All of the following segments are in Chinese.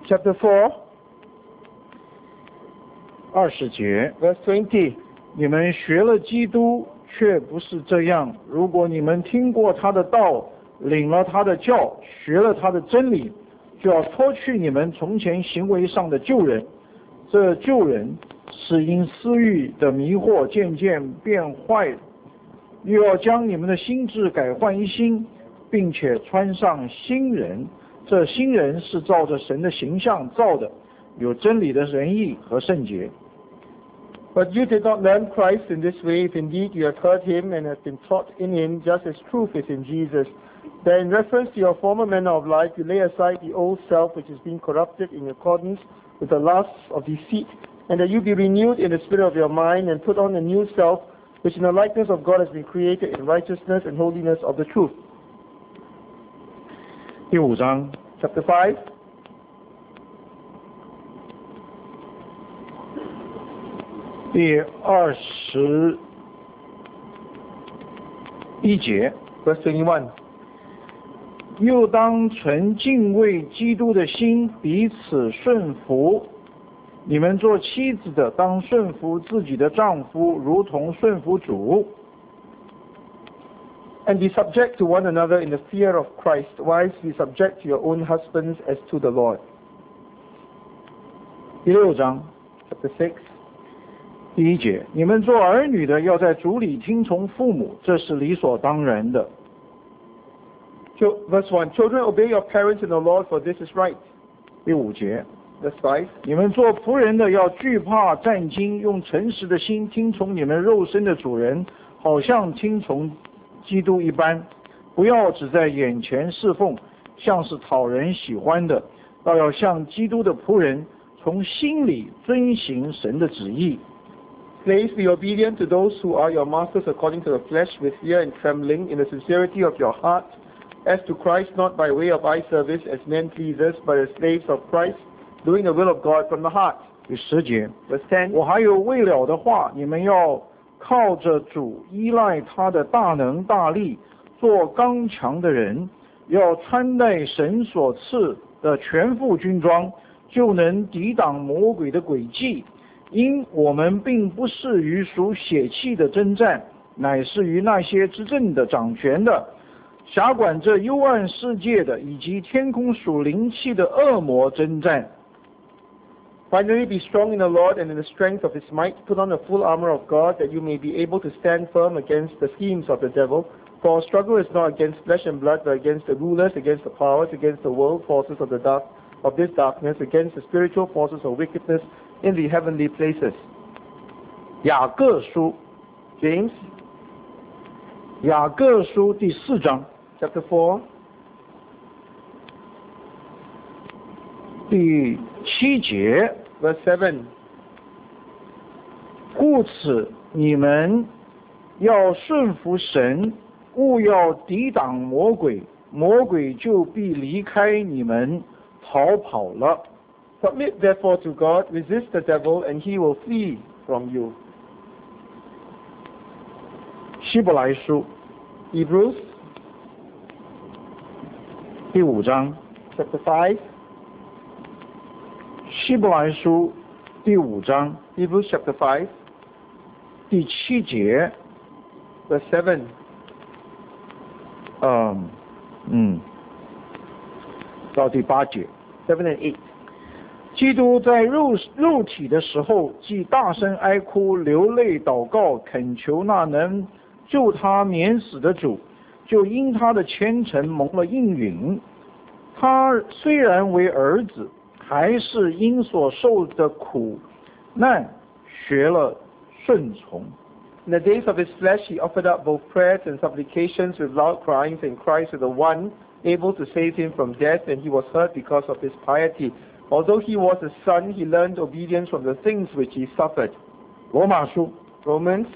Chapter 4, 20节， verse 20. 你们学了基督，却不是这样。如果你们听过他的道，领了他的教，学了他的真理，就要脱去你们从前行为上的旧人。这旧人是因私欲的迷惑渐渐变坏，又要将你们的心智改换一新，并且穿上新人。这新人是照着神的形象造的，有真理的仁义和圣洁。 But you did not learn Christ in this way, if indeed you have heard him and have been taught in him, just as truth is in Jesus. That in reference to your former manner of life, you lay aside the old self which is being corrupted in accordance with the lusts of deceit, and that you be renewed in the spirit of your mind, and put on the new self, which in the likeness of God has been created in righteousness and holiness of the truth. 第5章 Chapter 5, 第21节， verse 21. 又当存敬畏基督的心，彼此顺服。你们做妻子的，当顺服自己的丈夫，如同顺服主。 And be subject to one another in the fear of Christ. Wives, be subject to your own husbands as to the Lord. 第6章 Chapter 6, 第1节，你们做儿女的，要在主里听从父母，这是理所当然的。 verse 1. Children, obey your parents in the Lord, for this is right. 第5节， Verse 5. 你们做仆人的，要惧怕战兢，用诚实的心听从你们肉身的主人，好像听从基督一般。不要只在眼前侍奉，像是讨人喜欢的，倒要像基督的仆人，从心里遵行神的旨意。 Slaves, be obedient to those who are your masters according to the flesh, with fear and trembling, in the sincerity of your heart, as to Christ, not by way of eye service as men pleasers, but as slaves of Christ, doing the will of God from the heart. 第10节， Verse 10. 我还有未了的话，你们要靠着主，依赖他的大能大力，做刚强的人，要穿戴神所赐的全副军装，就能抵挡魔鬼的诡计。因我们并不是与属血气的征战，乃是与那些执政的、掌权的、辖管这幽暗世界的，以及天空属灵气的恶魔征战。 Finally, be strong in the Lord and in the strength of his might. Put on the full armor of God, that you may be able to stand firm against the schemes of the devil. For our struggle is not against flesh and blood, but against the rulers, against the powers, against the world forces of this darkness, against the spiritual forces of wickedness in the heavenly places. 雅各书， James, 雅各书第4章 chapter 4, 第7节， verse 7. 故此你们要顺服神，勿要抵挡魔鬼，魔鬼就必离开你们，逃跑了。 Submit therefore to God, resist the devil, and he will flee from you. 希伯来书 Hebrews, 第5章， chapter 5, 希伯来书第5章 Hebrews chapter 5, 第7节， verse 7. 到第8节。 7 and 8. 基督在肉体的时候，既大声哀哭、流泪祷告，恳求那能救他免死的主，就因他的虔诚蒙了应允。他虽然为儿子，还是因所受的苦难学了顺从。 In the days of his flesh, he offered up both prayers and supplications with loud cryings and cries to the one able to save him from death, and he was heard because of his piety. Although he was a son, he learned obedience from the things which he suffered. 罗马书， Romans,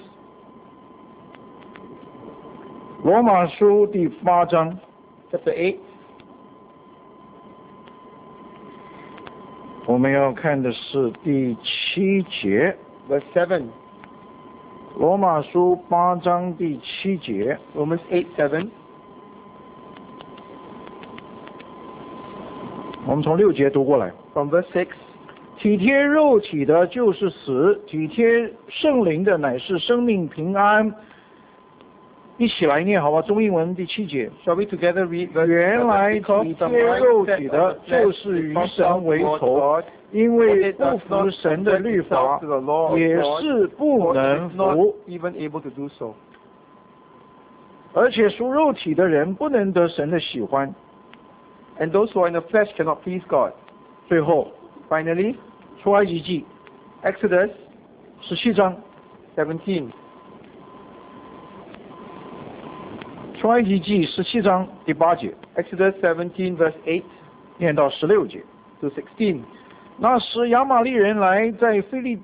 罗马书第8章， chapter 8. 我们要看的是第7节。 Verse 7. 罗马书8章第7节。 Romans 8:7. 我们从6节读过来。 From verse 6, 体贴肉体的就是死，体贴圣灵的乃是生命平安。一起来念好吧，中英文第7节。 shall we together read verse 原来 7? 体贴肉体的，就是与神为仇，因为不服神的律法，也是不能 not 服。 even able to do so. 而且属肉体的人不能得神的喜欢。 And those who are in the flesh cannot please God. 最后， Finally, 出埃及记 Exodus 17章， 17. 出埃及记17章第8节， Exodus 17 verse 8 念到16节。 to 16. 那时亚玛利人来在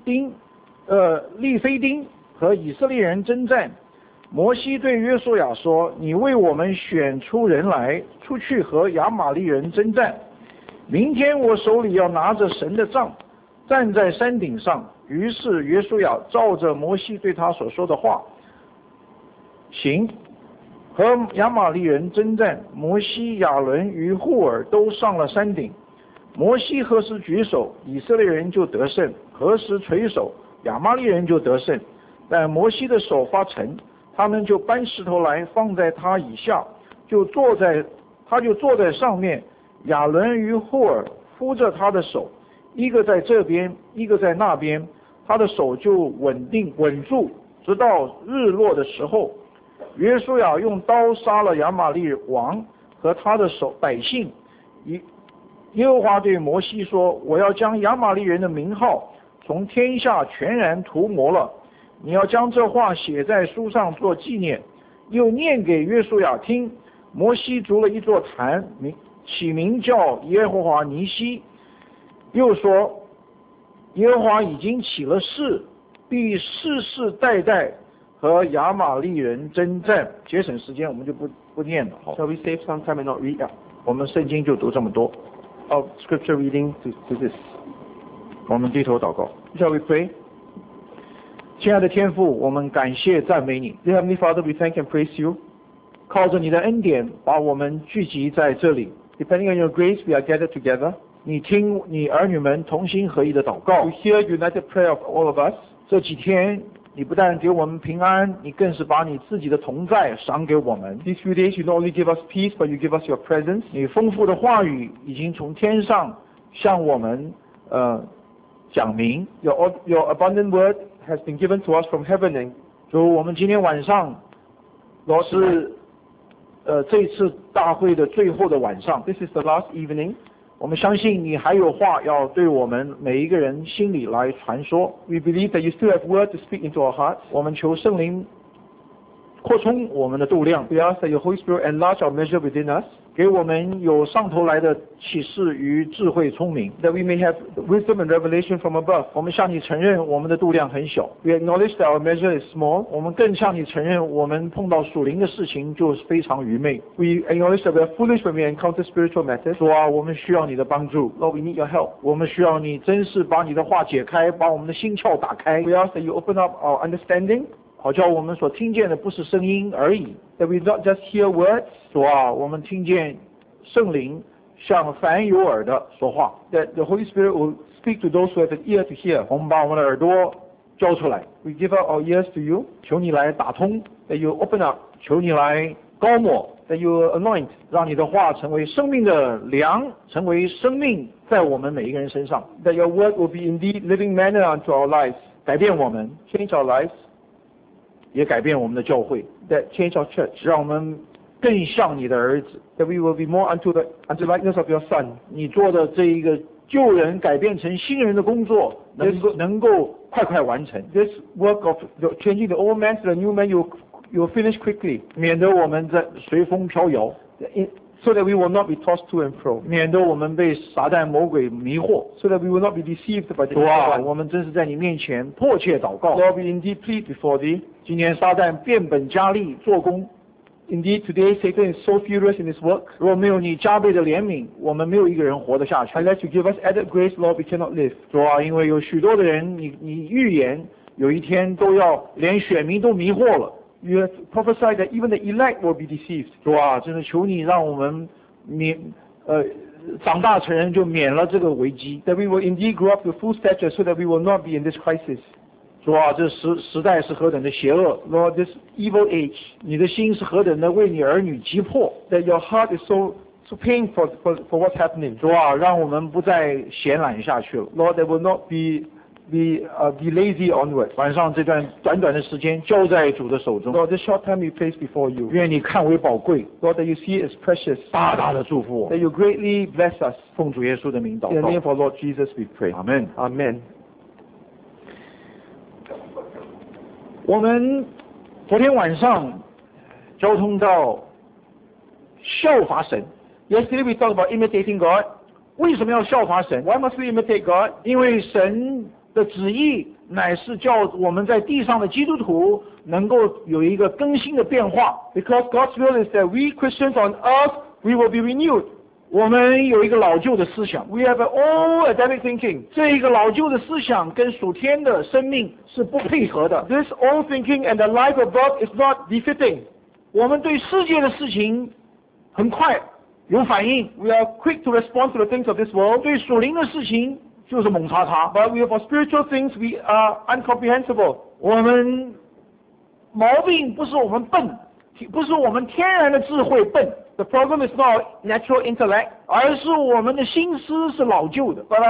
利非丁和以色列人征战。摩西对约书亚说：“你为我们选出人来，出去和亚玛利人征战。明天我手里要拿着神的杖，站在山顶上。”于是约书亚照着摩西对他所说的话行，和亚玛利人征战。摩西、亚伦与户尔都上了山顶。摩西何时举手，以色列人就得胜；何时垂手，亚玛利人就得胜。但摩西的手发沉，他们就搬石头来放在他以下，他就坐在上面。亚伦与户尔扶着他的手，一个在这边，一个在那边，他的手就稳住，直到日落的时候。约书亚用刀杀了亚玛利王和他的百姓。耶和华对摩西说：“我要将亚玛利人的名号从天下全然涂抹了。你要将这话写在书上做纪念，又念给约书亚听。”摩西筑了一座坛，起名叫耶和华尼西，又说：“耶和华已经起了誓，必世世代代和亚玛利人征战。”节省时间，我们就不念了。好， Shall we save some time and not read out 我们圣经就读这么多。 of scripture reading to this? 我们低头祷告。 Shall we pray? 亲爱的天父，我们感谢赞美你， Dear Heavenly Father, we thank and praise you. 靠着你的恩典，把我们聚集在这里。 Depending on your grace, we are gathered together 你听你儿女们同心合意的祷告 to。hear united prayer of all of us. 这几天，你不但给我们平安，你更是把你自己的同在赏给我们。 These few days, you not only give us peace, but you give us your presence. 你丰富的话语已经从天上向我们讲明。 Your abundant word has been given to us from heaven. And 主，我们今天晚上 Lord, 是这次大会的最后的晚上， this is the last evening. 我们相信你还有话要对我们每一个人心里来传说。 We believe that you still have word to speak into our hearts. 我们求圣灵扩充我们的度量， We ask that your Holy Spirit enlarge our measure within us, 给我们有上头来的启示与智慧聪明。 that we may have wisdom and revelation from above. 我们向你承认我们的度量很小， We acknowledge that our measure is small. 我们更向你承认我们碰到属灵的事情就是非常愚昧。 We acknowledge that we are foolish when we encounter spiritual matters. 主啊，我们需要你的帮助， Lord, we need your help. 我们需要你真是把你的话解开，把我们的心窍打开， We ask that you open up our understanding, 好叫我们所听见的不是声音而已。 that we not just hear words, 主啊，我们听见圣灵向凡有耳的说话， that the Holy Spirit will speak to those who have an ear to hear. 我们把我们的耳朵交出来， We give up our ears to you, 求你来打通， that you open up, 求你来高抹， that you anoint, 让你的话成为生命的粮，成为生命在我们每一个人身上， that your word will be indeed living manna unto our lives, 改变我们， change our lives, 也改变我们的教会， that change our church, 让我们更像你的儿子。 that we will be more unto the likeness of your Son. 你做的这一个救人改变成新人的工作，能够快完成， This work of changing the old man to the new man, you'll finish quickly, 免得我们在随风飘摇， so that we will not be tossed to and fro, 免得我们被撒旦魔鬼迷惑。 so that we will not be deceived by the 主啊， evil one. 我们真是在你面前迫切祷告。 Lord, we indeed plead before thee. 今天撒旦变本加厉做工， Indeed, today Satan is so furious in his work. 如果没有你加倍的怜悯，我们没有一个人活得下去。 Unless you give us added grace, Lord, we cannot live. 主啊，因为有许多的人，你预言有一天都要连选民都迷惑了。 You have prophesied that even the elect will be deceived. 主啊，真的求你让我们长大成人，就免了这个危机。 That we will indeed grow up to full stature so that we will not be in this crisis. 主啊，这时代是何等的邪恶， Lord, this evil age, 你的心是何等的为你儿女急迫。 that your heart is so pained for what's happening. 主啊，让我们不再闲懒下去了。 Lord, that will not be lazy onward. 晚上这段短短的时间交在主的手中， Lord, this short time we place before you. 愿你看为宝贵， Lord, that you see it as precious. 大大的祝福我 That。you greatly bless us. 奉主耶稣的名祷 In the name 告， of our Lord Jesus we pray. 阿门。 Amen. 我们昨天晚上交通到效法神， Yesterday we talked about imitating God. 为什么要效法神？ Why must we imitate God? 因为神的旨意乃是叫我们在地上的基督徒能够有一个更新的变化。 Because God's will is that we Christians on earth, we will be renewed. 我们有一个老旧的思想， We have an old Adamic thinking. 这一个老旧的思想跟属天的生命是不配合的。 This old thinking and the life of God is not befitting. 我们对世界的事情很快有反应， We are quick to respond to the things of this world, 对属灵的事情就是猛叉叉。 but we for spiritual things we are incomprehensible. 我们毛病不是我们笨，不是我们天然的智慧笨， The problem is not natural intellect, 而是我们的心思是老旧的， but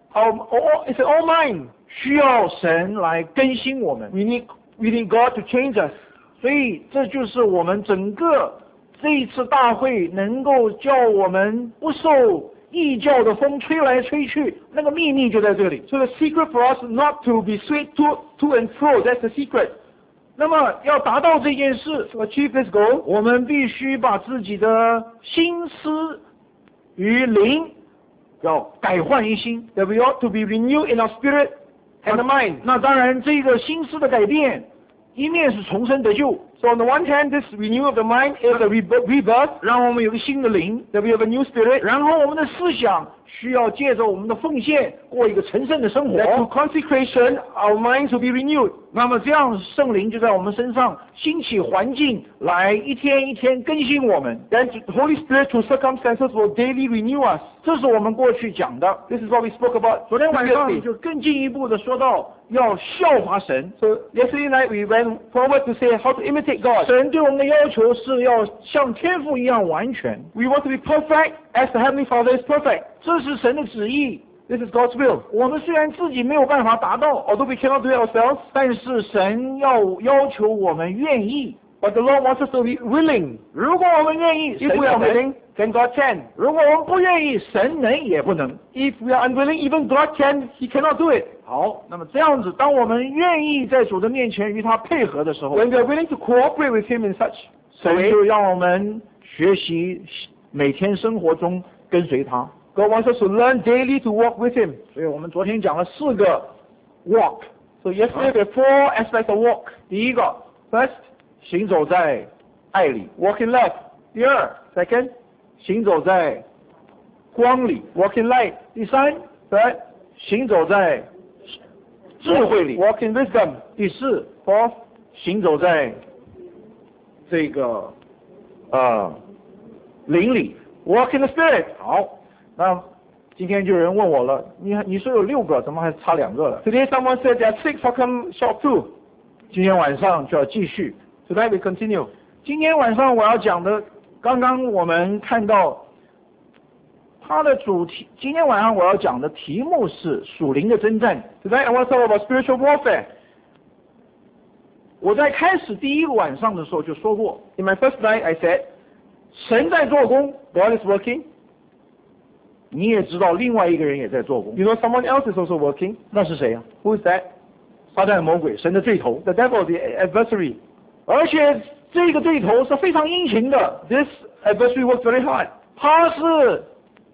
it's an old mind. 需要神来更新我们。 We need God to change us. 所以这就是我们整个这一次大会能够叫我们不受异教的风吹来吹去，那个秘密就在这里。 So the secret for us not to be swayed to and fro, that's the secret. 那么要达到这件事， To achieve this goal, 我们必须把自己的心思与灵要改换一新。 that we ought to be renewed in our spirit and the mind. 那当然，这个心思的改变，一面是重生得救， So on the one hand, this renewal of the mind is a rebirth, 让我们有个新的灵， that we have a new spirit, 然后我们的思想需要借着我们的奉献过一个成圣的生 that through 活。 consecration, our minds will be renewed. 那么这样圣灵就在我们身上兴起环境，来一天一天更新我们。 Then the Holy Spirit through circumstances will daily renew us. 这是我们过去讲的。 This is what we spoke about 昨天晚上 previously. 就更进一步的说到要效法神。 So yesterday night we went forward to say how to imitate God. 神对我们的要求是要像天父一样完全， We want to be perfect as the Heavenly Father is perfect. 这是神的旨意。 This is God's will. 我们虽然自己没有办法达到， Although we cannot do it ourselves, 但是神要求我们愿意。 but the Lord wants us to be willing. 如果我们愿意， If 神 we 也 are 能； willing, then God can. 如果我们不愿意，神能也不能。 If we are unwilling, even God can. He cannot do it. 好，那么这样子，当我们愿意在主的面前与他配合的时候， When we are willing to cooperate with Him in such 神 way, 就让我们学习每天生活中跟随他。 God wants us to learn daily to walk with Him. 所以我们昨天讲了4个 walk。 So yesterday there are 4 aspects of walk. 第一个， First, 行走在爱里； walk in love. 第二， Second, 行走在光里； walk in light. 第三， Third, 行走在智慧里； walk in wisdom. 第四， Fourth, 行走在这个灵里。 walk in the Spirit. 好，那今天就有人问我了，你说有6个，怎么还差2个了？ Today someone said there are 6, how come short 2? 今天晚上就要继续。 Tonight we continue. 今天晚上我要讲的，刚刚我们看到它的主题。今天晚上我要讲的题目是属灵的征战。 Tonight I want to talk about spiritual warfare. 我在开始第一个晚上的时候就说过， In my first night I said, 神在做工， God is working. 你也知道另外一个人也在做工， You know someone else is also working. 那是谁呀、 Who is that? 撒旦魔鬼，神的对头。 The devil, the adversary. 而且这个对头是非常殷勤的， This adversary works very hard. 他是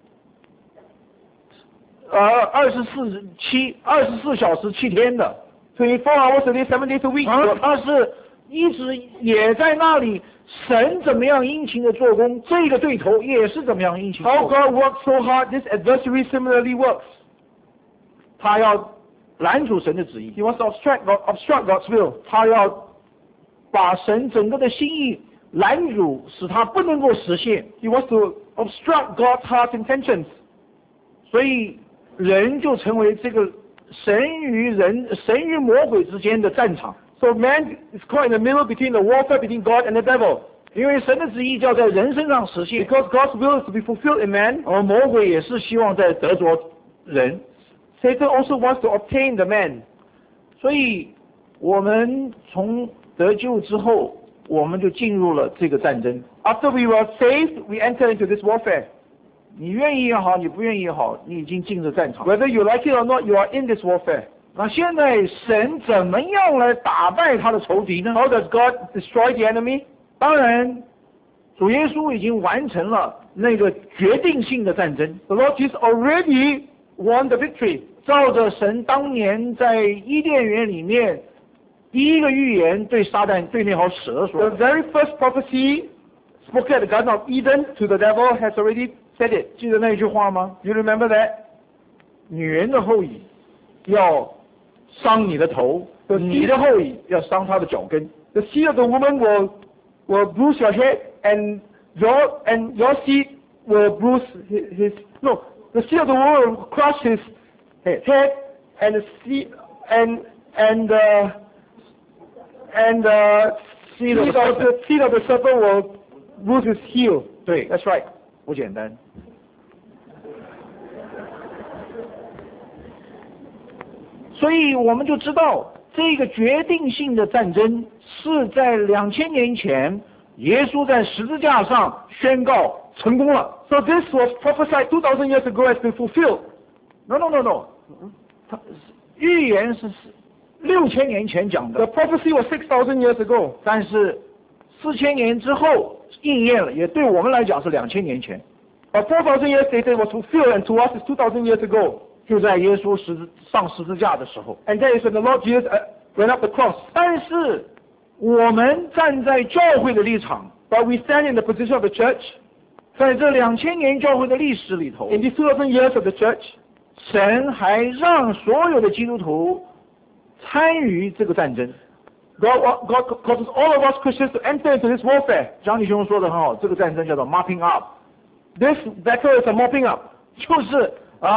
24小时7天的， 24 hours a day, 7 days a week. 而他是一直也在那里。神怎么样殷勤的做工，这个对头也是怎么样殷勤地 How 做工。 God works so hard, this adversary similarly works. 他要拦阻神的旨意， He wants to obstruct God's will. 他要把神整个的心意拦阻，使它不能够实现。 He wants to obstruct God's heart intentions. 所以人就成为这个神与魔鬼之间的战场。 So man is caught in the middle between the warfare between God and the devil. 因为神的旨意就要在人身上实现， Because God's will is to be fulfilled in man. 而魔鬼也是希望在得着人。 Satan also wants to obtain the man. 所以我们从得救之后，我们就进入了这个战争。 After we were saved, we entered into this warfare. 你愿意也好，你不愿意也好，你已经进入战场。 Whether you like it or not, you are in this warfare. 那现在神怎么样来打败他的仇敌呢？ How does God destroy the enemy? 当然，主耶稣已经完成了那个决定性的战争。 The Lord Jesus already won the victory. 照着神当年在伊甸园里面第一个预言对撒旦对那条蛇说 The very first prophecy spoken at the Garden of Eden to the devil has already said it. 记得那句话吗？ You remember that? 女人的后裔要伤你的头，你的后裔要伤他的脚跟。 The seed of the woman will bruise your head, and your seed will bruise his. No, the seed of the woman will crush his head, and the seed seed of the serpent will bruise his heel. 对 That's right. 不简单。所以我们就知道，这个决定性的战争是在2000年前，耶稣在十字架上宣告成功了。 So this was prophesied 2,000 years ago has been fulfilled. No， 预言是6000年前讲 The 的， prophecy was 6,000 years ago. 但是4000年之后应验了，也对我们来讲是2000年前， But 4,000 years later it was fulfilled, and to us it's 2,000 years ago. 就在耶稣上十字架的时候。 And that is when the Lord Jesus went up the cross. 但是我们站在教会的立场， But we stand in the position of the church. 在这2000年教会的历史里头， In these 2,000 years of the church, 神还让所有的基督徒参与这个战争。 God causes all of us Christians to enter into this warfare. 张弟兄说的很好，这个战争叫做 mopping up， This battle is a mopping up. 就是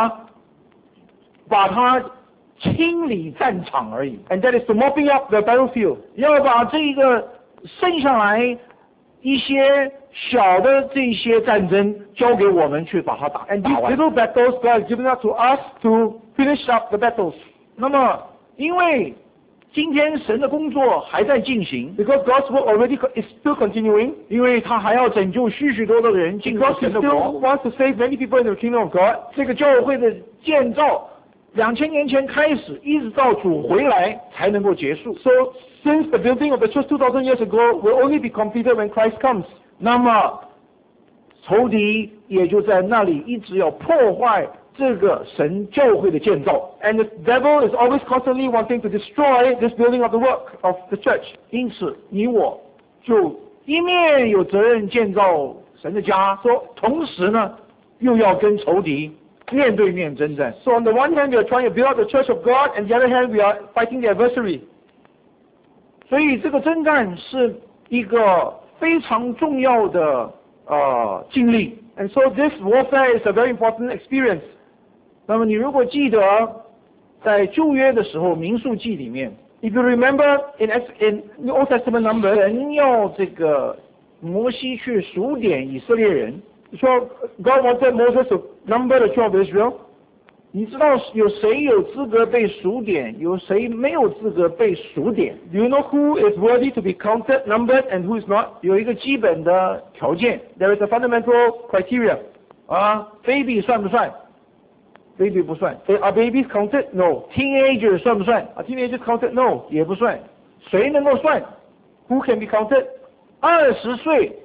把它清理战场而已， And that is to mopping up the battlefield. 要把这个剩下来一些小的这些战争交给我们去把它打 And these 完。 little battles, God has given up to us to finish up the battles. 那么，因为今天神的工作还在进行， Because God's work already is still continuing. 因为他还要拯救许多的人进入 Because He 神的 still 国。 wants to save many people in the kingdom of God. 这个教会的建造，2000年前开始，一直到主回来才能够结束。 So since the building of the church 2,000 years ago will only be completed when Christ comes. 那么，仇敌也就在那里一直要破坏这个神教会的建造。 And the devil is always constantly wanting to destroy this building of the work of the church. 因此，你我就一面有责任建造神的家，同时呢，又要跟仇敌面对面征战。 So on the one hand, we are trying to build up the church of God, and the other hand, we are fighting the adversary. 所以这个征战是一个非常重要的经历。 And so this warfare is a very important experience. 那么你如果记得，在旧约的时候，民数记里面， If you remember in the Old Testament numbers, 神要这个摩西去数点以色列人。 so God wanted Moses to number the children of Israel. 你知道有谁有资格被数点，有谁没有资格被数点？ Do you know who is worthy to be counted, numbered, and who is not? 有一个基本的条件 There is a fundamental criteria. baby 算不算 ？baby 不算。 Are babies counted? No. teenager 算不算？ Are teenagers counted? No. 也不算。谁能够算？ Who can be counted? 20岁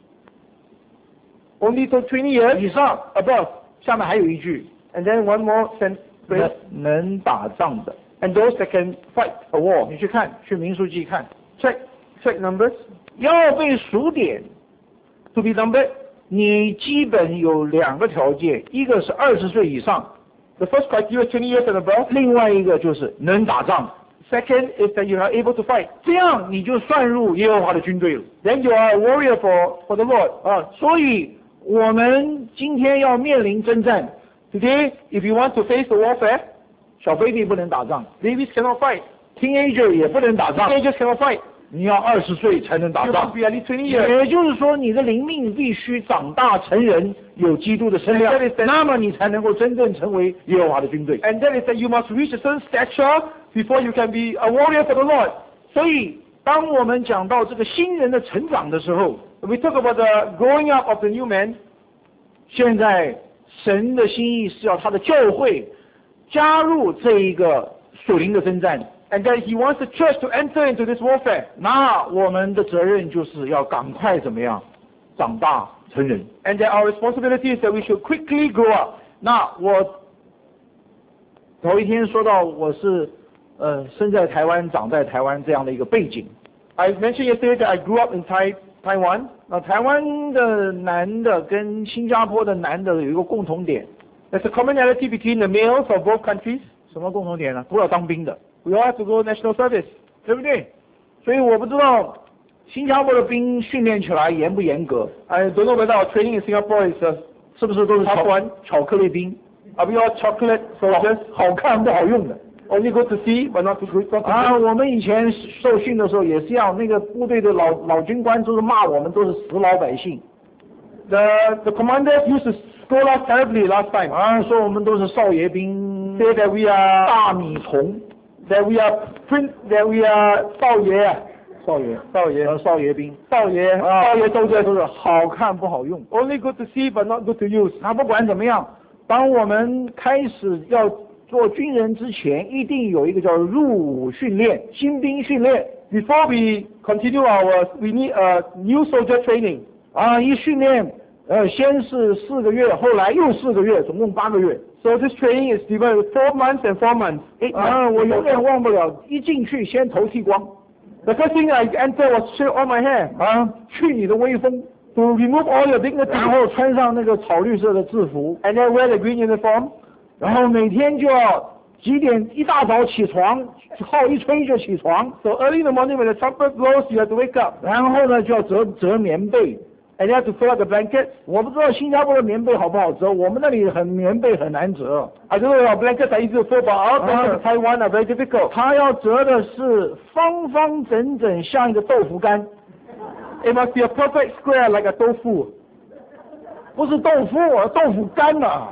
Only to 20 years 以上 above. 下面还有一句， And then one more sentence. 能打仗的。 And those that can fight a war. 你去看，去民数记看， Check numbers. 要被数点， To be numbered, 你基本有2个条件，一个是20岁以上， the first criteria is 20 years and above. 另外一个就是能打仗。 Second is that you are able to fight. 这样你就算入耶和华的军队了。 Then you are a warrior for the Lord. 所以我们今天要面临征战。 Today, if you want to face the warfare, 小 baby 不能打仗 babies cannot fight. ，teenager 也不能打仗， Teenagers cannot fight. 你要20岁才能打 You 仗 must。be at least 20 years. 也就是说，你的灵命必须长大成人，有基督的身量 And that is the-， 那么你才能够真正成为耶和华的军队。 And that is that you must reach a certain stature before you can be a warrior for the Lord. 所以，当我们讲到这个新人的成长的时候， When we talk about the growing up of the new man, 现在神的心意是要他的教会加入这一个属灵的征战。 and that he wants the church to enter into this warfare. 那我们的责任就是要赶快怎么样长大成人。 And that our responsibility is that we should quickly grow up. 那我头一天说到我是生在台湾长在台湾这样的一个背景。 I mentioned yesterday that I grew up in Taiwan. 那台湾的男的跟新加坡的男的有一个共同点， There's a commonality between the males of both countries. 什么共同点呢？都要当兵的， We all have to go national service. 对不对？所以我不知道新加坡的兵训练起来严不严格， I don't know whether our training in Singapore is 是不是都是好玩巧克力兵， are we all chocolate soldiers? 好看不好用的。 Only good to see, but not to good. 我们以前受训的时候也是一样，那个部队的老军官都是骂我们都是死老百姓， The commanders used to scold us terribly last time. 说我们都是少爷兵， Say that we are 大米虫， that we are少爷少爷兵， 少爷soldiers. 都是好看不好用。 Only good to see, but not good to use. 那不管怎么样，当我们开始要做军人之前，一定有一个叫入伍训练、新兵训练。 Before we continue we need a new soldier training. 一训练，先是4个月，后来又4个月，总共8个月。 So this training is divided 4 months and 4 months. 8 months. 我永远忘不了，一进去先头剃光， The first thing I entered was shave all my hair 去你的威风， to remove all your dignity, 然后穿上那个草绿色的制服， and then wear the green uniform. 然后每天就要几点一大早起床，号一吹就起床， So early in the morning when the trumpet blows, you have to wake up, 然后呢就要折棉被。 and you have to fold up the blankets. 我不知道新加坡的棉被好不好折，我们那里棉被很难折。 I don't know if our blankets are easy to fold, but our blankets in Taiwan are very difficult. 它要折的是方方正正，像一个豆腐干， It must be a perfect square like a tofu, 不是豆腐，豆腐干啊。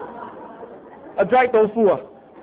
a dried tofu.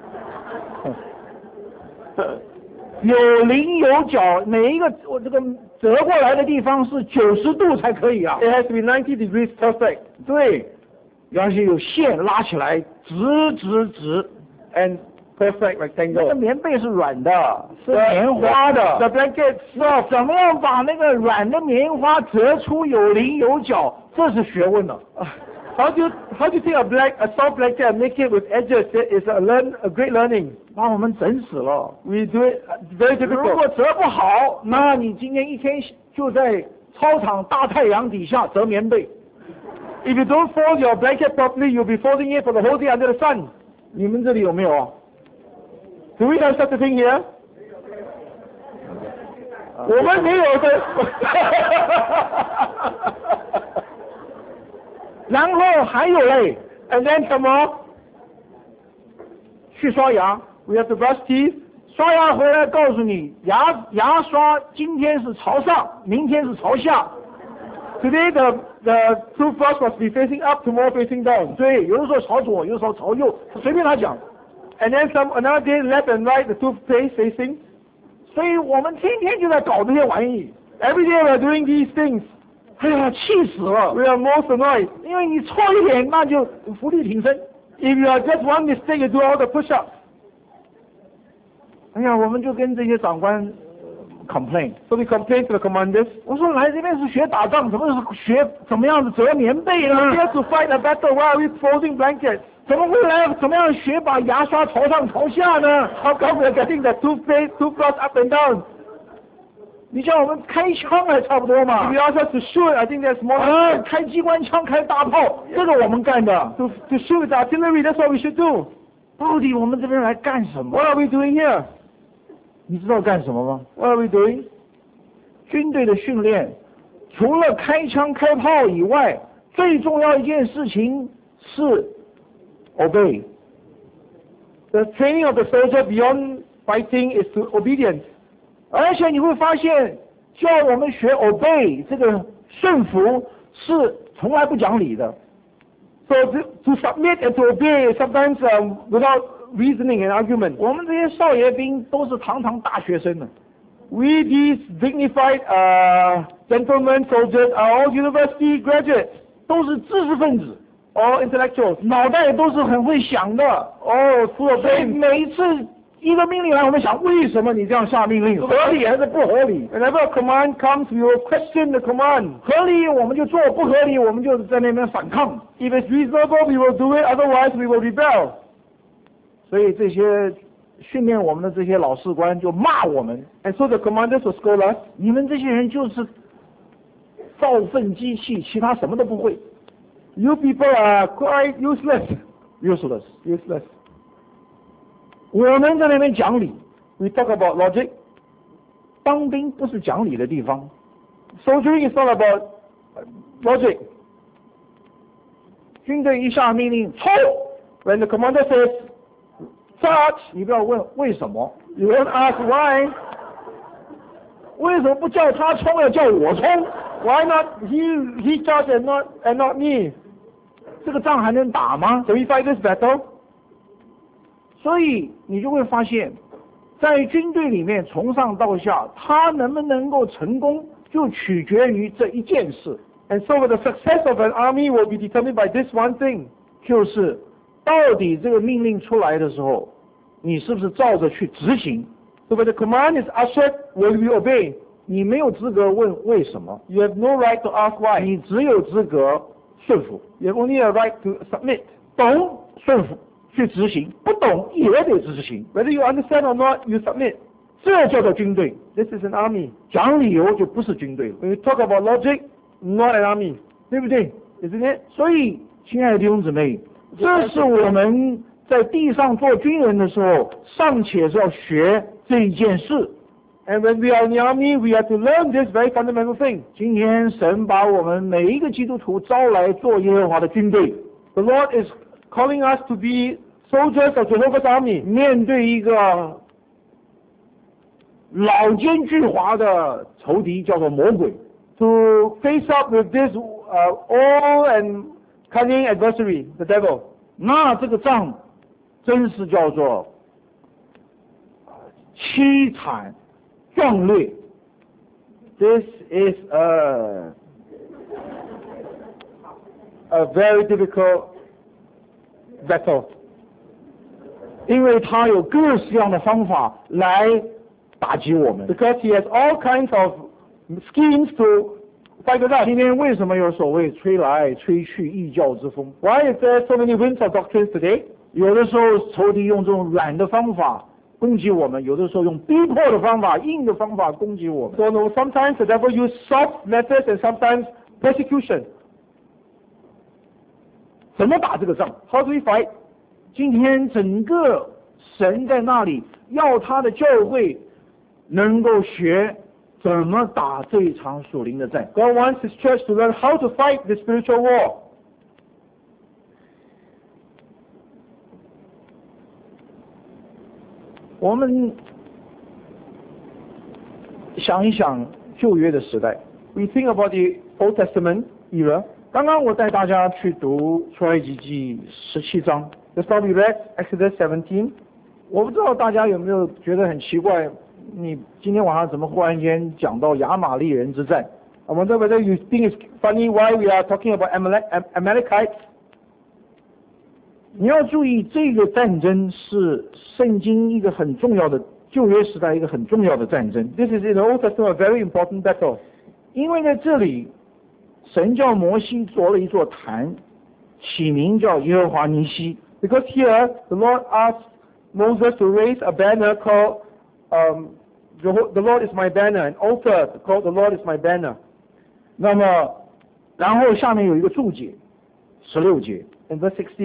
有棱有角，每一个我这个折过来的地方是90度才可以啊。 It has to be 90 degrees perfect, 对，而且有线拉起来，直， and perfect 那个 rectangle. 棉被是软的，是棉花 The 的。 blankets, 那怎么样把那个软的棉花折出有棱有角，这是学问了。 how do you take a soft blanket and make it with edges? That is a great learning. 把我们整死了。 We do it very 如果 difficult. 折不好，那你今天一天就在操场大太阳底下折棉被。 If you don't fold your blanket properly, you'll be folding it for the whole day under the sun. 你们这里有没有啊？ Do we have such a thing here? 我们没有的。 然后还有嘞， And then some more, 去刷牙， we have to brush teeth. 刷牙回来告诉你，牙刷今天是朝上，明天是朝下。 Today the toothbrush must be facing up, tomorrow facing down. 对，有的时候朝左，有的时候朝右，随便他讲。 And then another day left and right, the toothpaste facing. 所以我们天天就在搞这些玩意， Every day we are doing these things. 哎呀，气死了！ We are most annoyed. 因为你错一点，那就伏地挺身。 If you are just one mistake, you do all the push-ups. 哎呀，我们就跟这些长官complain。 So we complain to the commanders. 我说来这边是学打仗，怎么是学怎么样子折棉被呢？ We have to fight a battle. Why are we folding blankets? 怎么会来怎么样学把牙刷朝上朝下呢？ How come we are getting the toothbrush up and down? 你叫我们开枪还差不多 If 嘛 you。ask us to shoot, I think that's more. 开机关枪、开大炮，这个我们干的。 To shoot with artillery, that's what we should do. 到底我们这边来干什么？ What are we doing here? 你知道干什么吗？ What are we doing? 军队的训练，除了开枪开炮以外，最重要一件事情是 obey。 The training of the soldier beyond fighting is to obedience. 而且你会发现，叫我们学 obey 这个顺服是从来不讲理的。 So to submit and to obey sometimes without reasoning and argument. 我们这些少爷兵都是堂堂大学生呢， We these dignified gentlemen soldiers are all university graduates, 都是知识分子， all intellectuals, 脑袋都是很会想的。 all full of 所以 brains. 每一次一个命令来，我们想为什么你这样下命令，合理还是不合理？ Whenever a command comes, we will question the command. 合理我们就做，不合理我们就在那边反抗。 If it's reasonable, we will do it. Otherwise, we will rebel. 所以这些训练我们的这些老士官就骂我们， And so the commanders will scold us. 你们这些人就是造粪机器，其他什么都不会。 You people are quite useless. useless。我们在那边讲理， We talk about logic. 当兵不是讲理的地方。 Soldiering is not about logic. 军队一下命令冲， When the commander says, charge, 你不要问为什么， you won't ask why. 为什么不叫他冲，要叫我冲？ Why not he charge and not me? 这个仗还能打吗？ Can we fight this battle? 所以你就会发现，在军队里面从上到下，他能不能够成功，就取决于这一件事， And so the success of an army will be determined by this one thing. 就是到底这个命令出来的时候，你是不是照着去执行？ So when the command is ushered, will we obey? 你没有资格问为什么， You have no right to ask why. 你只有资格顺服， You have only a right to submit. 懂顺服去执行，不懂也得执行， Whether you understand or not, you submit. 这叫做军队。 This is an army. 讲理由就不是军队了， When we talk about logic, not an army. 对不对？ Isn't it? 所以，亲爱的弟兄姊妹，这是我们在地上做军人的时候，尚且是要学这一件事。 And when we are in the army, we have to learn this very fundamental thing. 今天神把我们每一个基督徒招来做耶和华的军队， The Lord is calling us to be soldiers of Jehovah's army. 面对一个老奸巨猾的仇敌，叫做魔鬼。 To face up with this old and cunning adversary, the devil. 那这个仗真是叫做凄惨壮烈。 This is a very difficult battle. 因为他有各式各样的方法来打击我们。 Because he has all kinds of schemes to fight with us. 今天为什么有所谓吹来吹去异教之风？ Why is there so many winds of doctrines today? 有的时候仇敌用这种软的方法攻击我们，有的时候用逼迫的方法、硬的方法攻击我们。 So no, sometimes the devil use soft methods and sometimes persecution. 怎么打这个仗？ How do we fight? 今天整个神在那里要他的教会能够学怎么打这一场属灵的战。 God wants His church to learn how to fight the spiritual war. 我们想一想旧约的时代， We think about the Old Testament era. 刚刚我带大家去读出埃及记17章， Just now we read Exodus 17. 我不知道大家有没有觉得很奇怪，你今天晚上怎么忽然间讲到亚玛利人之战？ I wonder whether you think it's funny why we are talking about Amalekites. 你要注意，这个战争是圣经一个很重要的旧约时代一个很重要的战争。 This is in the Old Testament a very important battle. 因为在这里，神叫摩西做了一座坛，起名叫耶和华尼西。 Because here the Lord asked Moses to raise a banner called The Lord is my banner, an altar called The Lord is my banner. 那么，然后下面有一个注解，16节， In verse 16,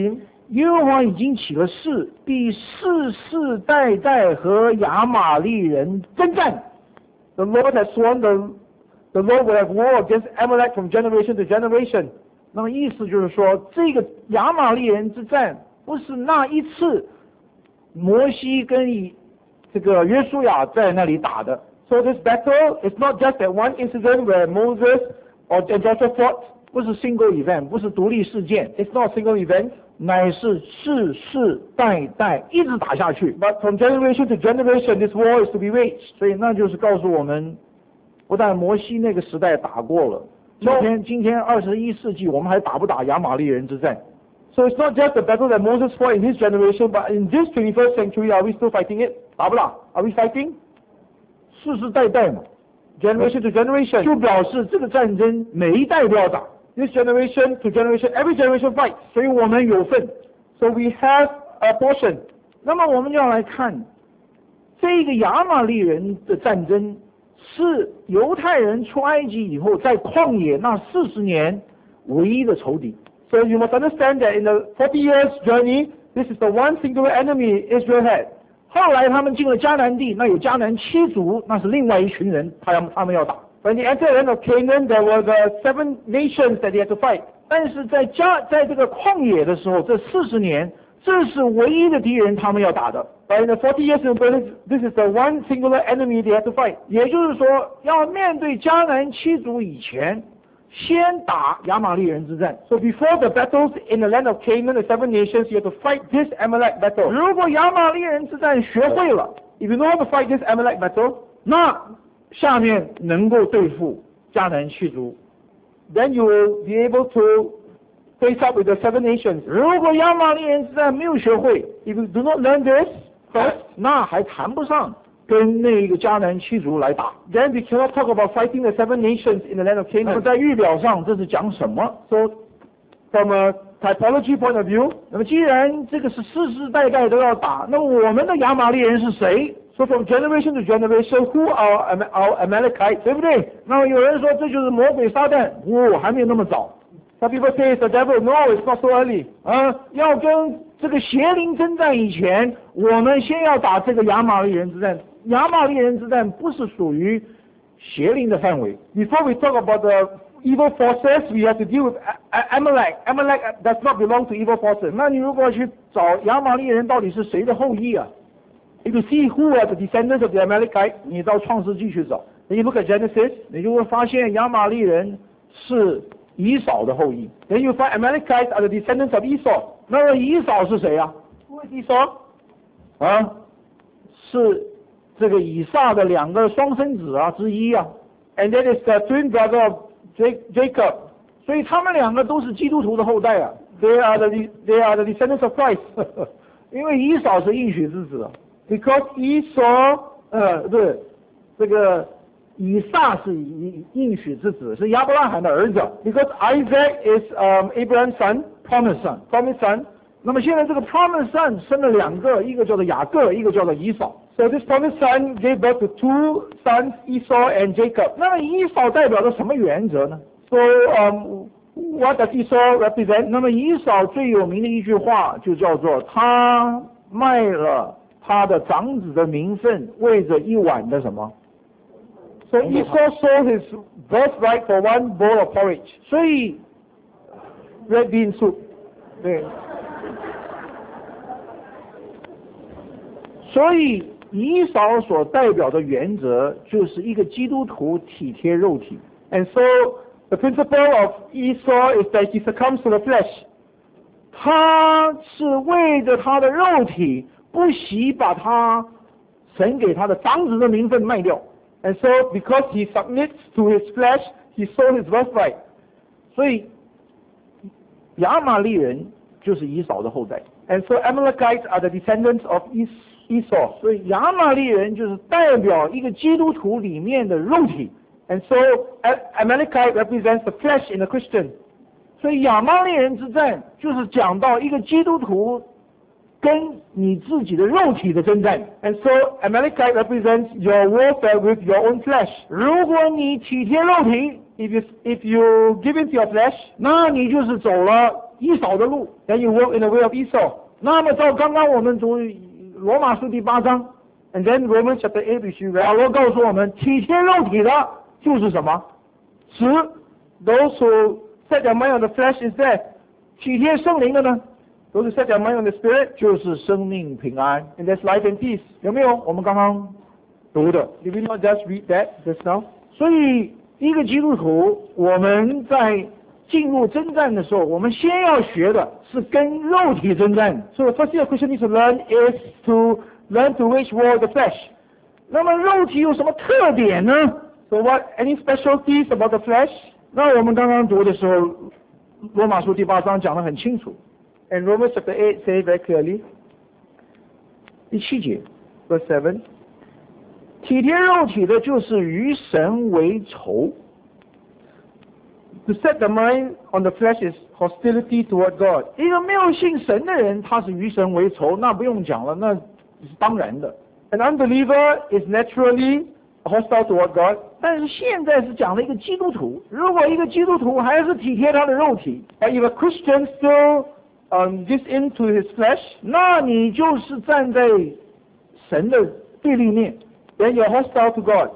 耶和华已经起了誓，必世世代代和亚玛利人征战。 The Lord has sworn the Lord will have war against Amalek from generation to generation. 那么意思就是说，这个亚玛利人之战不是那一次摩西跟这个约书亚在那里打的。 So this battle is not just that one incident where Moses and Joshua fought. 不是 single event， 不是独立事件。 It's not a single event. 乃是世世代代一直打下去。 But from generation to generation, this war is to be waged. 所以那就是告诉我们，不但摩西那个时代打过了，今天21世纪我们还打不打亚玛利人之战？ So it's not just the battle that Moses fought in his generation, but in this 21st century, are we still fighting it? 打不打？ Are we fighting? 世世代代嘛， Generation to generation. 就表示这个战争每一代都要打。 This generation to generation, every generation fights. 所以我们有份。 So we have a portion. 那么我们就要来看这个亚玛利人的战争，是犹太人出埃及以后在旷野那40年唯一的仇敌。 So you must understand that in the 40 years journey, this is the one singular enemy Israel had. 后来他们进了迦南地，那有迦南7族，那是另外一群人，他们要打。 When they entered the land of Canaan, there were the 7 nations that they had to fight. 但是在这个旷野的时候，这40年，这是唯一的敌人，他们要打的。 But in the 40 years in wilderness, this is the one singular enemy they had to fight. 也就是说，要面对迦南7族以前，先打亚玛利人之战。 So before the battles in the land of Canaan, the 7 nations, you have to fight this Amalek battle. 如果亚玛利人之战学会了， if you know how to fight this Amalek battle, 那下面能够对付迦南7族。 then you will be able to face up with the 7 nations. 如果亚玛利人之战没有学会， if you do not learn this first, 那还谈不上跟那个迦南7族来打。 then we cannot talk about fighting the 7 nations in the land of 那么 Canaan. 在预表上，这是讲什么？ So from a typology point of view, 那么既然这个是世世代代都要打，那么我们的亚玛利人是谁？ so from generation to generation, who are our Amalekites? 对不对？那么有人说这就是魔鬼撒旦，还没有那么早。 Some people say it's the devil. No, it's not so early. 要跟这个邪灵征战以前，我们先要打这个亚玛利人之战。亚玛利人之战不是属于邪灵的范围。 Before we talk about the evil forces, we have to deal with Amalek. Amalek does not belong to evil forces. 那你如果去找亚玛利人到底是谁的后裔啊？ If you see who are the descendants of the Amalekites, 你到创世纪去找， then you look at Genesis, 你就会发现亚玛利人是以扫的后裔。 then you find Amalekites are the descendants of Esau. 那么以扫是谁啊？ Who is Esau? 是这个以撒的2个双生子之一啊。 And that is the twin brother of Jacob. 所以他们2个都是基督徒的后代啊。 They are the descendants of Christ. 因为以扫是应许之子啊。 Because Esau, 对，这个以撒是应许之子，是亚伯拉罕的儿子。 because Isaac is Abraham's son, promised son。那么现在这个 promised son 生了2个，一个叫做雅各，一个叫做以扫。 So this promised son gave birth to 2 sons, Esau and Jacob. 那么以扫代表着什么原则呢？ So what does Esau represent? 那么以扫最有名的一句话就叫做他卖了他的长子的名分，为着一碗的什么？ So Esau sold his birthright for 1 bowl of porridge. 所以 red bean soup. 对。所以以扫所代表的原则就是一个基督徒体贴肉体。 And so the principle of Esau is that he succumbs to the flesh. 他是为着他的肉体，不惜把他神给他的长子的名分卖掉。 And so because he submits to his flesh, he sold his birthright. 所以亚玛利人就是以扫的后代。 And so Amalekites are the descendants of Esau. 所以亚玛利人就是代表一个基督徒里面的肉体。 And so Amalekite represents the flesh in a Christian. 所以亚玛利人之战就是讲到一个基督徒跟你自己的肉体的征战。 And so Amalekite represents your warfare with your own flesh. 如果你体贴肉体， if you give into your flesh, 那你就是走了以扫的路。 then you walk in the way of Esau. 那么照刚刚我们读罗马书第8章， And then Romans chapter 8, which you 保 read, 罗告诉我们，体贴肉体的就是什么？死。 those who set their mind on the flesh is death. 体贴圣灵的呢， Those who set their mind on the Spirit, 就是生命平安。 and there's life and peace. 有没有？我们刚刚读的。 Did we not just read that just now? 所以，一个基督徒，我们在进入征战的时候，我们先要学的是跟肉体征战。 So the first thing a Christian needs to learn is to learn to wage war with the flesh. 那么肉体有什么特点呢？ So what, any specialties about the flesh? 那我们刚刚读的时候，罗马书第8章讲得很清楚。 And Romans chapter 8 say very clearly, 第7节， verse 7, 体贴肉体的，就是与神为仇。 to set the mind on the flesh is hostility toward God. 一个没有信神的人，他是与神为仇，那不用讲了，那是当然的。 An unbeliever is naturally hostile toward God. 但是现在是讲了一个基督徒，如果一个基督徒还是体贴他的肉体， But if a Christian still gives in to his flesh, 那你就是站在神的对立面。 then you're hostile to God.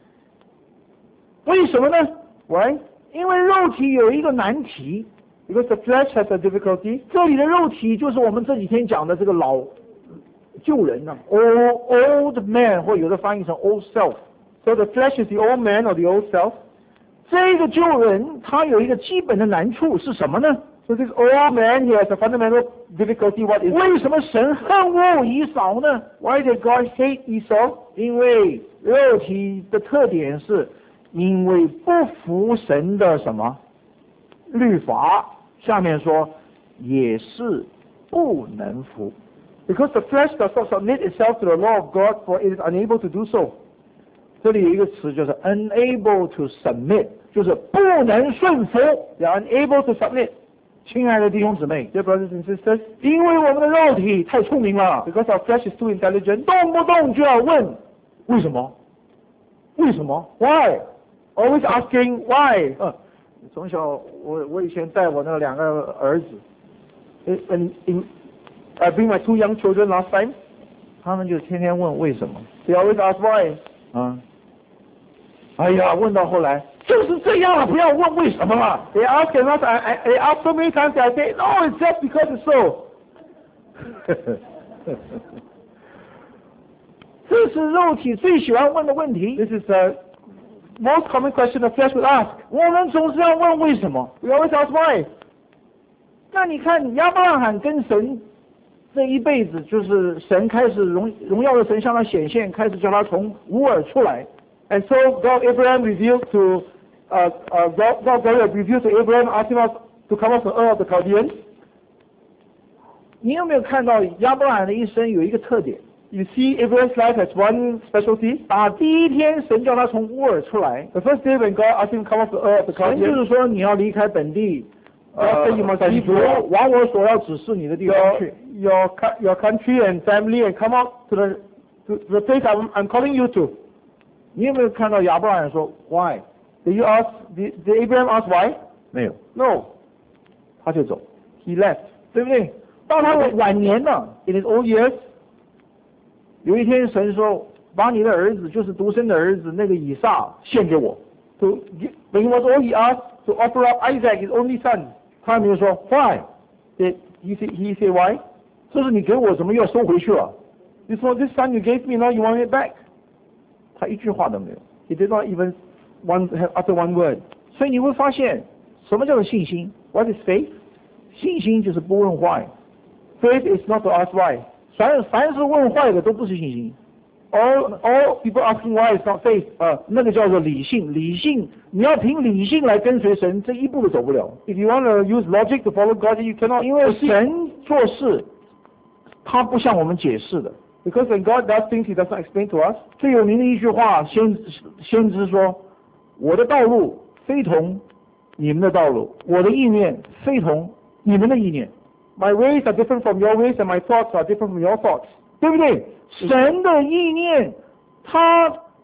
为什么呢？ Why? 因为肉体有一个难题， Because the flesh has a difficulty. 这里的肉体就是我们这几天讲的这个旧人呢、old man， 或有的翻译成 old self。 So the flesh is the old man or the old self. 这个旧人他有一个基本的难处是什么呢？ So this old man, he has a fundamental difficulty. What is it? 为什么神恨恶以扫呢？ Why did God hate Esau? 因为肉体的特点是，因为不服神的什么律法。下面说也是不能服。 Because the flesh does not submit itself to the law of God, for it is unable to do so. 这里有一个词就是 unable to submit， 就是不能顺服。 They are unable to submit. 亲爱的弟兄姊妹， Dear brothers and sisters, 因为我们的肉体太聪明了， because our flesh is too intelligent, 动不动就要问为什么？为什么 ？Why？ always asking why. 从小我以前带我那2个儿子， I bring my 2 young children last time. 他们就天天问为什么。 They always ask why. 哎呀，问到后来就是这样了，不要问为什么了。 They ask and they ask so many times that I say, no, it's just because it's so. 这是肉体最喜欢问的问题。 This is the most common question the flesh would ask. 我们总是要问为什么。 We always ask why. 那你看亚伯拉罕跟神这一辈子，就是神开始荣耀的神向他显现，开始叫他从乌尔出来。 And so Abraham revealed to God revealed to Abraham, asking us to come off the earth of the Chaldeans. 你有没有看到亚伯拉罕的一生有一个特点？ You see, Abraham's life has one specialty. 第一天神叫他从乌尔出来， The first day when God asked him to come off the earth of the 神就 Chaldeans, 是说你要离开本地， God said you must 本 leave 族，往我所要指示你的地方去。 your country and family and come out to the place I'm calling you to. 你有没有看到亚伯拉罕说 Why？ Did Abraham ask why? 没有， No. 他就走， He left. 对不对？到他的晚年了， In his old years, 有一天神说，把你的儿子，就是独生的儿子那个以撒献给我。 when he was old, he asked to offer up Isaac, his only son. 他没有说 Why？ Did he say why? 这是你给我，怎么又收回去了？ This son you gave me, now you want it back. 他一句话都没有。 He did not even utter one word. 所以你会发现，什么叫做信心？ What is faith? 信心就是不问 why。 Faith is not to ask why. 凡是问坏的都不是信心。 All people asking why is not faith. 那个叫做理性。理性，你要凭理性来跟随神，这一步都走不了。 If you want to use logic to follow God, you cannot. 因为神做事，他不像我们解释的。 Because when God does things, He does not explain to us. 最有名的一句话，先知说：“我的道路非同你们的道路，我的意念非同你们的意念。” My ways are different from your ways, and my thoughts are different from your thoughts. 对不对？神的意念，他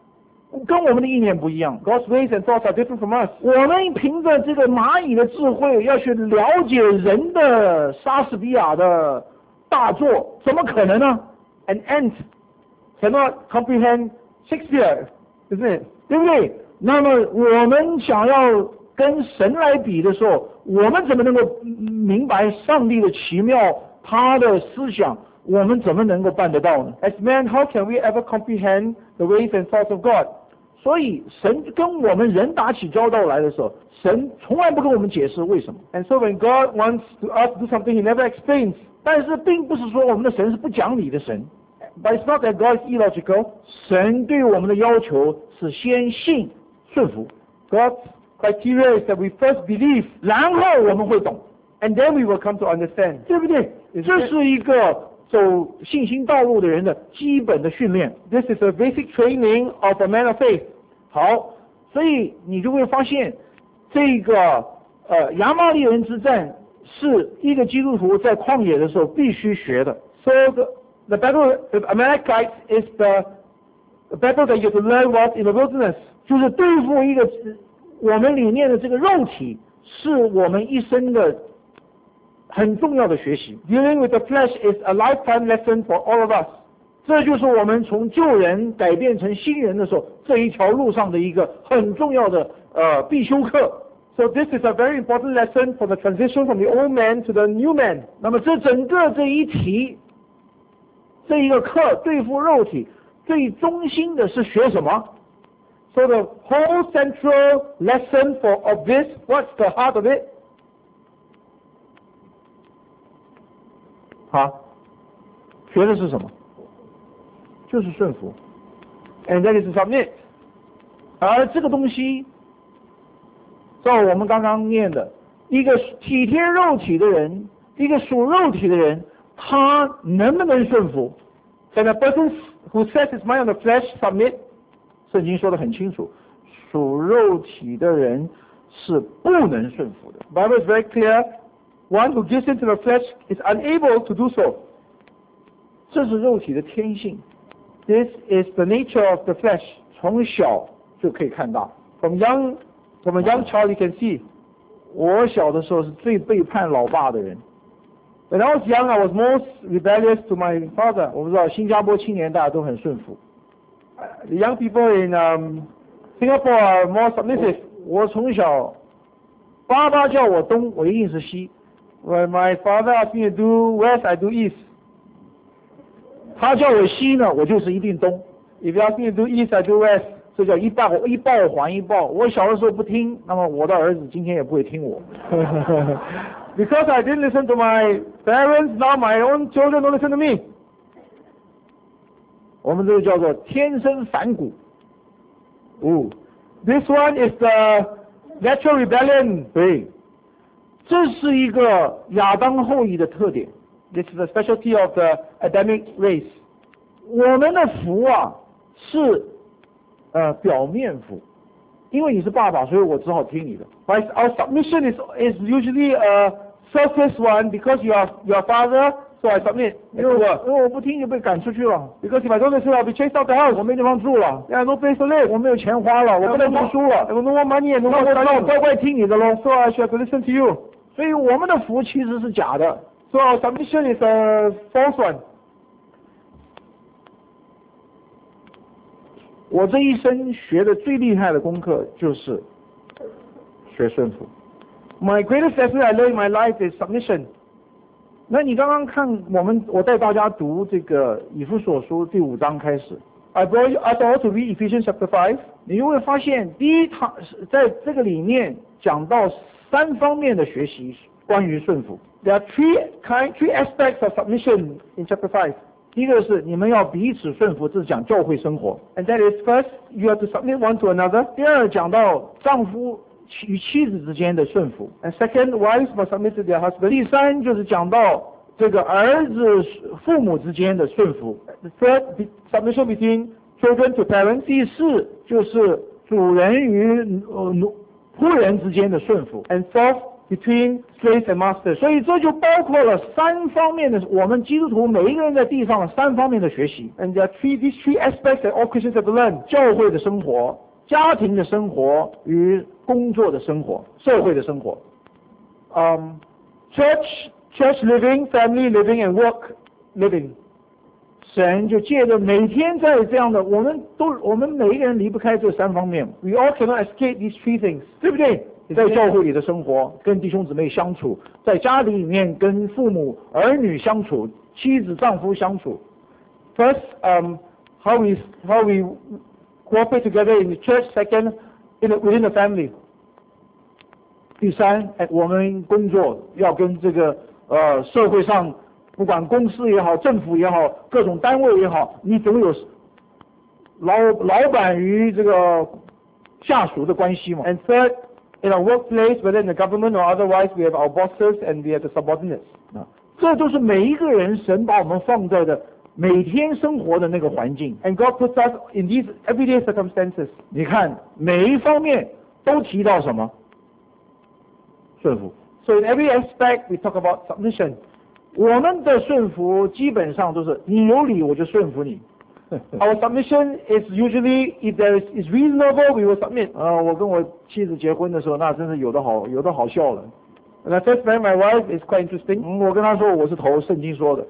跟我们的意念不一样。 God's ways and thoughts are different from us. 我们凭着这个蚂蚁的智慧要去了解人的莎士比亚的大作，怎么可能呢？ An ant cannot comprehend Shakespeare, isn't it? 对不对？那么我们想要跟神来比的时候，我们怎么能够明白上帝的奇妙，他的思想，我们怎么能够办得到呢？ As men, how can we ever comprehend the ways and thoughts of God? 所以神跟我们人打起交道来的时候，神从来不跟我们解释为什么。 And so when God wants us to do something, He never explains. 但是并不是说我们的神是不讲理的神， But it's not that God is illogical. 神对我们的要求是先信顺服， God's criteria is that we first believe, 然后我们会懂， and then we will come to understand. 对不对？这是一个走信心道路的人的基本的训练。 This is a basic training of a man of faith. 好，所以你就会发现，这个亚玛力人之战是一个基督徒在旷野的时候必须学的。 So the battle with Amalekites is the battle that you have to learn about in the wilderness. 就是对付一个我们里面的这个肉体，是我们一生的很重要的学习。 Dealing with the flesh is a lifetime lesson for all of us. 这就是我们从旧人改变成新人的时候，这一条路上的一个很重要的必修课。 So this is a very important lesson for the transition from the old man to the new man. 那么这整个这一题，这一个课对付肉体，最中心的是学什么？ So the whole central lesson of this, what's the heart of it? 好，学的是什么？就是顺服。 And that is to submit. 而这个东西，照我们刚刚念的，一个体贴肉体的人，一个属肉体的人，他能不能顺服？ Can a person who sets his mind on the flesh submit? 圣经说得很清楚，属肉体的人是不能顺服的。 The Bible is very clear. One who gives into the flesh is unable to do so. 这是肉体的天性， This is the nature of the flesh. 从小就可以看到。 From a young child, you can see. 我小的时候是最背叛老爸的人。 When I was young, I was most rebellious to my father. 我不知道新加坡青年大家都很顺服， The young people in Singapore are more submissive. 我从小，爸爸叫我东，我一定是西； When my father asked me to do west, I do east. 他叫我西呢，我就是一定东。 If you ask me to do east, I do west. 这叫一报还一报。我小的时候不听，那么我的儿子今天也不会听我。 Because I didn't listen to my parents, now my own children don't listen to me. 我们这个叫做天生反骨。 This one is the natural rebellion. 对，这是一个亚当后裔的特点。 This is the specialty of the Adamic race. 我们的服啊是表面服，因为你是爸爸，所以我只好听你的。 But our submission is usually a surface one because you are your father, so I submit. 因为我不听就被赶出去了， Because if I don't listen, I'll be chased out the house. 我没地方住了， There are no place to live. 我没有钱花了，我不能读书 I 了， have no more money and no 那 more 我只好 studying. 乖乖听你的喽。 So I should have to listen to you. 所以我们的服其实是假的。 So our submission is a false one. 我这一生学的最厉害的功课就是学顺服。 My greatest lesson I learned in my life is submission. 那你刚刚看我带大家读这个以弗所书第5章开始， I brought us all to read Ephesians chapter 5. 你就会发现，第一，他在这个里面讲到3方面的学习关于顺服。 There are three aspects of submission in chapter 5. 第一个是你们要彼此顺服，这是讲教会生活。 And that is first, you have to submit one to another. 第二，讲到丈夫与妻子之间的顺服。 And second, wives must submit to their husbands. 第三，就是讲到这个儿子父母之间的顺服。 The third, submission between children to parents. 第四，就是主人与仆人之间的顺服。 And fourth, between slaves and masters. 所以这就包括了3方面的，我们基督徒每一个人在地上的3方面的学习。 And there are these three aspects that all Christians have to learn: 教会的生活、家庭的生活与工作的生活、社会的生活。 church living, family living, and work living. 神就借着每天在这样的，我们每一个人离不开这3方面。 We all cannot escape these three things. 对不对？在教会里的生活，跟弟兄姊妹相处；在家里面跟父母、儿女相处；妻子、丈夫相处。 First, how we cooperate together in the church. Second, within the family. 第3，我们工作要跟这个社会上，不管公司也好，政府也好，各种单位也好，你总有老板与这个下属的关系嘛。 And third, in our workplace, whether in the government or otherwise, we have our bosses and we have the subordinates. 这都是每一个人神把我们放在的每天生活的那个环境。 And God puts us in these everyday circumstances. 你看每一方面都提到什么？顺服。 So in every aspect, we talk about submission. 我们的顺服基本上都是你有理我就顺服你。 Our submission is usually, if there is reasonable, we will submit. 我跟我妻子结婚的时候，那真是有的好笑了。 When I first met my wife, it's quite interesting. 我跟她说我是头，圣经说的。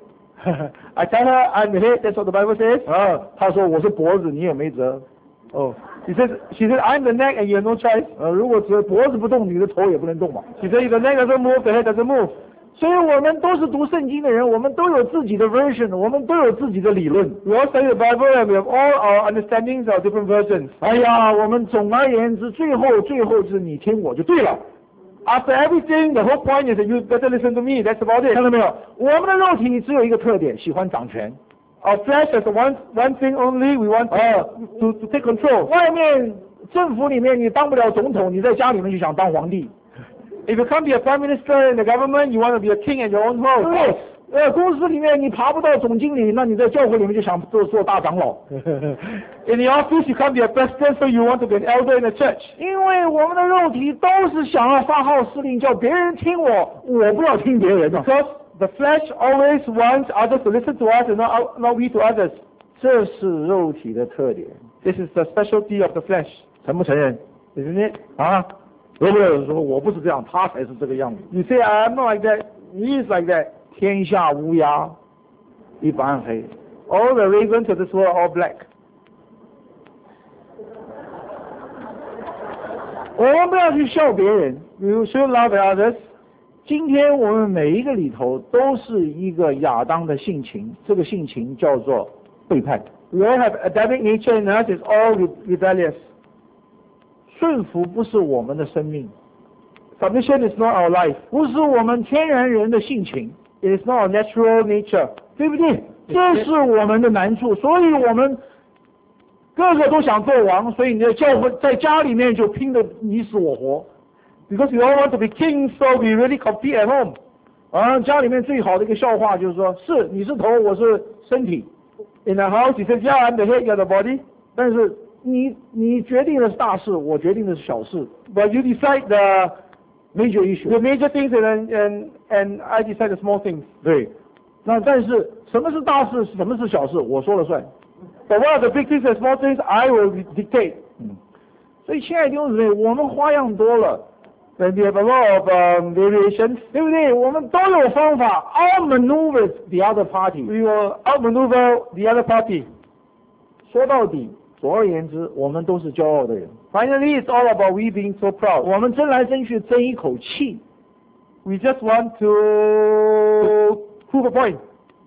I tell her I'm the head, that's what the Bible says. 她说我是脖子，你也没辙。 She said I'm the neck and you have no choice. 如果只脖子不动，你的头也不能动嘛。 She said if the neck doesn't move, the head doesn't move. 所以我们都是读圣经的人，我们都有自己的 version， 我们都有自己的理论。 We all study the Bible and we have all our understandings of different versions. 我们总而言之，最后就是你听我就对了。 After everything, the whole point is that you better listen to me. That's about it. 看到没有？我们的肉体只有一个特点，喜欢掌权。 Our flesh has one thing only. We want to take control. 外面政府里面你当不了总统，你在家里面就想当皇帝。 If you can't be a prime minister in the government, you want to be a king in your own home. 对，公司里面你爬不到总经理，那你在教会里面就想做大长老。 In the office, you can't be a president, so you want to be an elder in the church. 因为我们的肉体都是想要发号施令，叫别人听我不要听别人的。 Because the flesh always wants others to listen to us and not we to others. 这是肉体的特点。 This is the specialty of the flesh. 承不承认 Isn't it? 有没有人说我不是这样，他才是这个样子 You say I'm not like that. He is like that. 天下乌鸦一般暗黑。 All the ravens of this world are all black. 我们不要去笑别人。 We should love others. 今天我们每一个里头都是一个亚当的性情，这个性情叫做背叛。 We all have Adamic nature in us. It's all rebellious. 顺服不是我们的生命， Submission is not our life. 不是我们天然人的性情， It is not our natural nature. 对不对？这是我们的难处，所以我们个个都想做王，所以你的教会在家里面就拼得你死我活。 Because we all want to be kings, so we really compete at home. 家里面最好的一个笑话就是说，是你是头，我是身体。 In the house, he says, yeah, I'm the head, you're the body. 但是你决定的是大事，我决定的是小事。 But you decide the major issue. major things and I decide the small things. 对，但是什么是大事，什么是小事，我说了算。 But what are the big things and small things, I will dictate. 所以亲爱的弟兄姊妹，我们花样多了。 When we have a lot of variations, 对不对？我们都有方法 outmaneuver the other party. we will outmaneuver the other party. 说到底，总而言之，我们都是骄傲的人。 Finally, it's all about we being so proud. 我们争来争去，争一口气。 We just want to prove a point.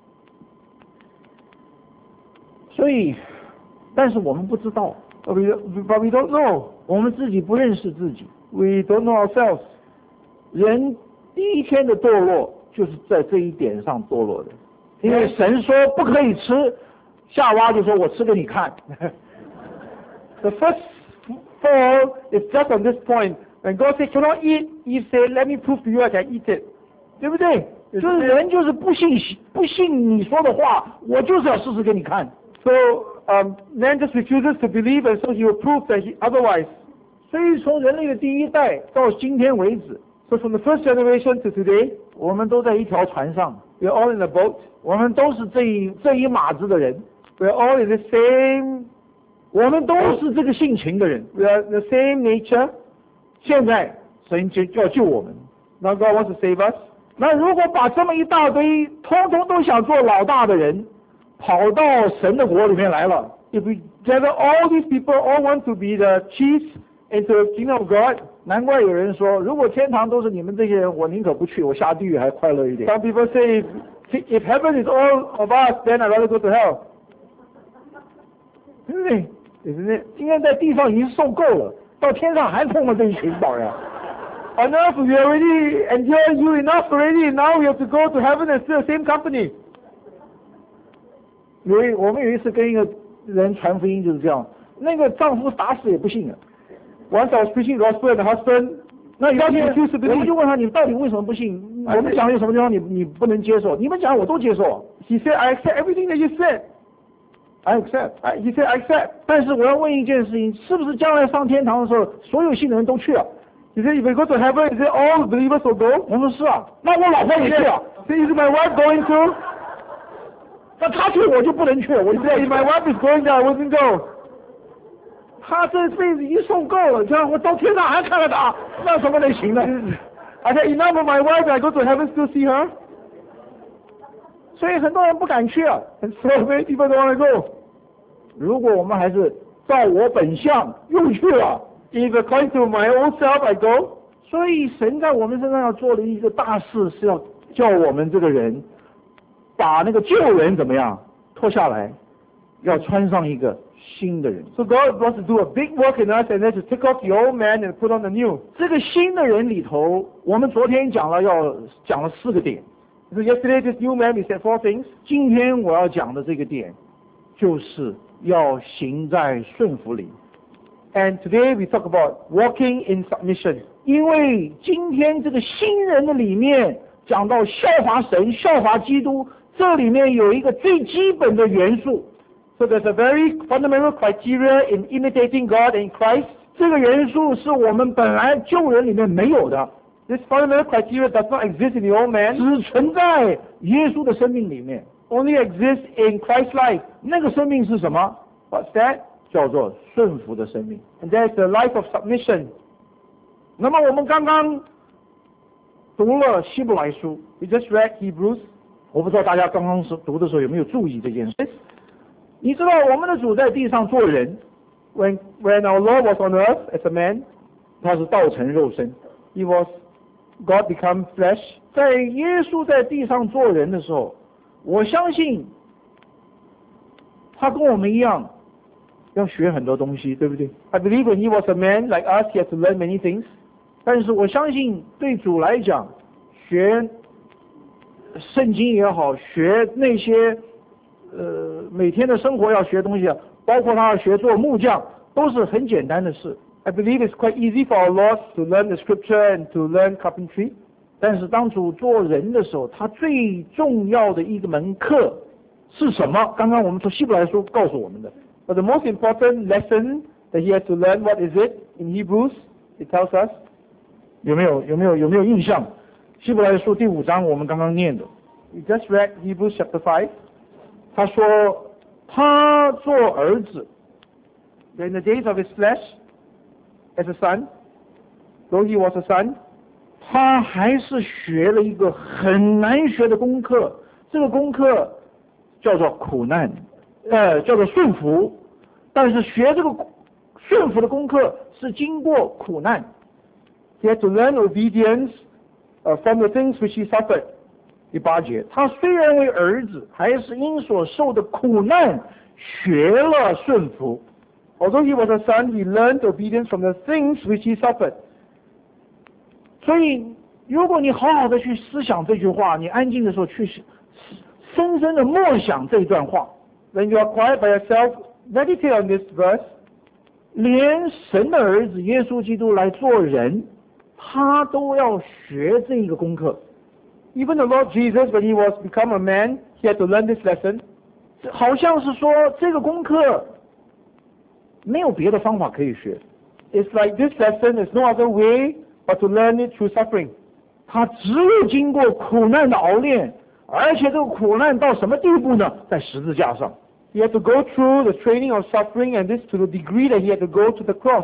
所以，但是我们不知道， But we don't know. 我们自己不认识自己。 We don't know ourselves. 人第一天的堕落，就是在这一点上堕落的。因为神说不可以吃，夏娃就说我吃给你看。 The first fall is just on this point. When God said cannot eat, Eve said, let me prove to you I can eat it. 对不对？就是人就是不信你说的话，我就是要试试给你看。 So man just refuses to believe, and so he will prove that otherwise. 所以从人类的第一代到今天为止， So from the first generation to today, 我们都在一条船上， we are all in a boat. 我们都是这一码子的人， We are all in the same, 我们都是这个性情的人。 we are the same nature. 现在神就要救我们。 Now God wants to save us. 那如果把这么一大堆通通都想做老大的人，跑到神的国里面来了， If we gather all these people, all want to be the chiefs into the kingdom of God, 难怪有人说，如果天堂都是你们这些人，我宁可不去，我下地狱还快乐一点。 some people say, if heaven is all of us, then I'd rather go to hell. 对不对？ Isn't it? 今天在地上已经受够了，到天上还碰了这一群宝呀。 On earth, we already enjoy you enough already. Now we have to go to heaven and still the same company. 我们有一次跟一个人传福音就是这样，那个丈夫打死也不信啊。 Once I was preaching the gospel and the husband, 那有一天 refused to 我们就 believe. 问他，你到底为什么不信？我们讲有什么地方你不能接受？你们讲我都接受 He said, I accept everything that you said. ，I accept。 He said, I accept. 但是我要问一件事情，是不是将来上天堂的时候，所有信的人都去啊？ He said, if we go to heaven, is it all believers will go? 我说是啊，那我老婆也去啊， He said, is my wife going to? 那她去我就不能去，我 He 就不要 said, 去 if my wife is going there, I wouldn't go. 他这辈子已经受够了，这样我到天上还看到他，那怎么能行呢？ I said, enough of my wife, I go to heaven still see her. 所以很多人不敢去啊。 And so many people don't want to go. 如果我们还是照我本相又去了， If according to my own self, I go. 所以神在我们身上要做的一个大事，是要叫我们这个人把那个旧人怎么样脱下来，要穿上一个新的人。 So God wants to do a big work in us and then to take off the old man and put on the new. 这个新的人里头，我们昨天讲了4个点， So yesterday, this new man, we said 4 things. 今天我要讲的这个点，就是要行在顺服里。 And today we talk about walking in submission. 因为今天这个新人的里面讲到效法神、效法基督，这里面有一个最基本的元素。 So there's a very fundamental criteria in imitating God and Christ. 这个元素是我们本来旧人里面没有的， This fundamental criteria does not exist in the old man, 只存在耶稣的生命里面。 only exists in Christ's life. 那个生命是什么？ What's that? 叫做顺服的生命。 And that's the life of submission. 那么我们刚刚读了希伯来书， We just read Hebrews. 我不知道大家刚刚读的时候有没有注意这件事。你知道我们的主在地上做人， When our Lord was on earth as a man, 他是道成肉身。 he was God become flesh. 在耶稣在地上做人的时候，我相信他跟我们一样要学很多东西，对不对？ I believe when he was a man like us, he had to learn many things. 但是我相信对主来讲，学圣经也好，学那些每天的生活要学东西啊，包括他要学做木匠，都是很简单的事。 I believe it's quite easy for our Lord to learn the scripture and to learn carpentry. 但是当主做人的时候，他最重要的一门课是什么？刚刚我们从希伯来书告诉我们的。 But the most important lesson that he has to learn, what is it? In Hebrews, it tells us. 有没有印象？希伯来书第5章我们刚刚念的， We just read Hebrews chapter 5. 他说他做儿子， That in the days of his flesh, as a son, though he was a son, 他还是学了一个很难学的功课，这个功课叫做苦难，叫做顺服。但是学这个顺服的功课是经过苦难。 he had to learn obedience from the things which he suffered. 第8节，他虽然为儿子，还是因所受的苦难学了顺服。 Although he was a son, he learned obedience from the things which he suffered. 所以，如果你好好的去思想这句话，你安静的时候去深深的默想这段话， When you are quiet by yourself, meditate on this verse. 连神的儿子耶稣基督来做人，他都要学这个功课。 Even the Lord Jesus, when he was become a man, he had to learn this lesson. 好像是说这个功课没有别的方法可以学。 It's like this lesson is no other way but to learn it through suffering. 他只有经过苦难的熬炼，而且这个苦难到什么地步呢？在十字架上。 He had to go through the training of suffering, and this to the degree that he had to go to the cross.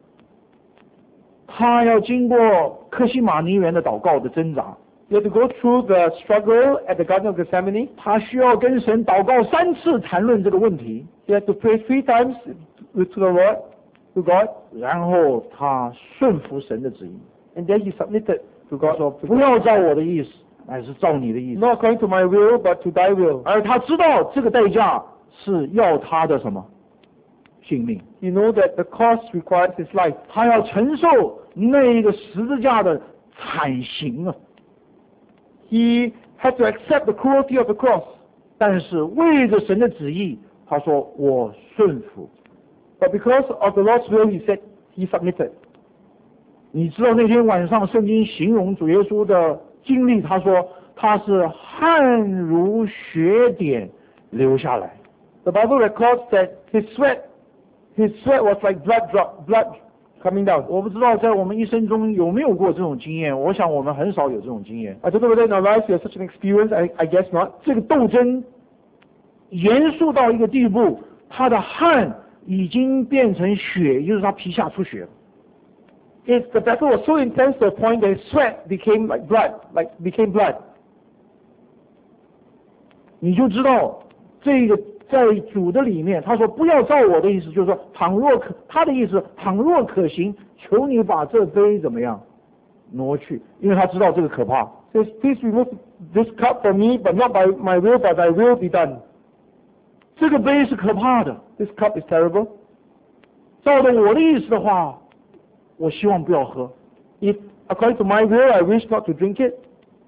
他要经过客西马尼园的祷告的挣扎， He had to go through the struggle at the Garden of Gethsemane. 他需要跟神祷告3次谈论这个问题， He had to pray 3 times to the Lord, to God, 然后他顺服神的旨意。 and then he submitted to 他 God. 说：“不要照我的意思，乃是照你的意思。” Not according to my will, but to thy will. 而他知道这个代价是要他的什么性命， He knows that the cost requires his life. 他要承受那一个十字架的惨刑啊！ He had to accept the cruelty of the cross. 但是为着神的旨意，他说我顺服。 But because of the Lord's will, he said he submitted. 你知道那天晚上圣经形容主耶稣的经历，他说他是汗如血点流下来。 The Bible records that his sweat was like blood coming down. 我不知道在我们一生中有没有过这种经验，我想我们很少有这种经验。 I don't know whether in our lives we have such an experience. I guess not. 这个斗争严肃到一个地步，他的汗已经变成血，也就是他皮下出血了。 The battle was so intense to a point that his sweat became like blood. 你就知道这个在主的里面，他说不要照我的意思，就是说他的意思倘若可行，求你把这杯怎么样挪去，因为他知道这个可怕。 Says, please remove this cup from me, but not by my will, but thy will be done. 这个杯是可怕的， This cup is terrible. 照着我的意思的话，我希望不要喝。 If according to my will, I wish not to drink it.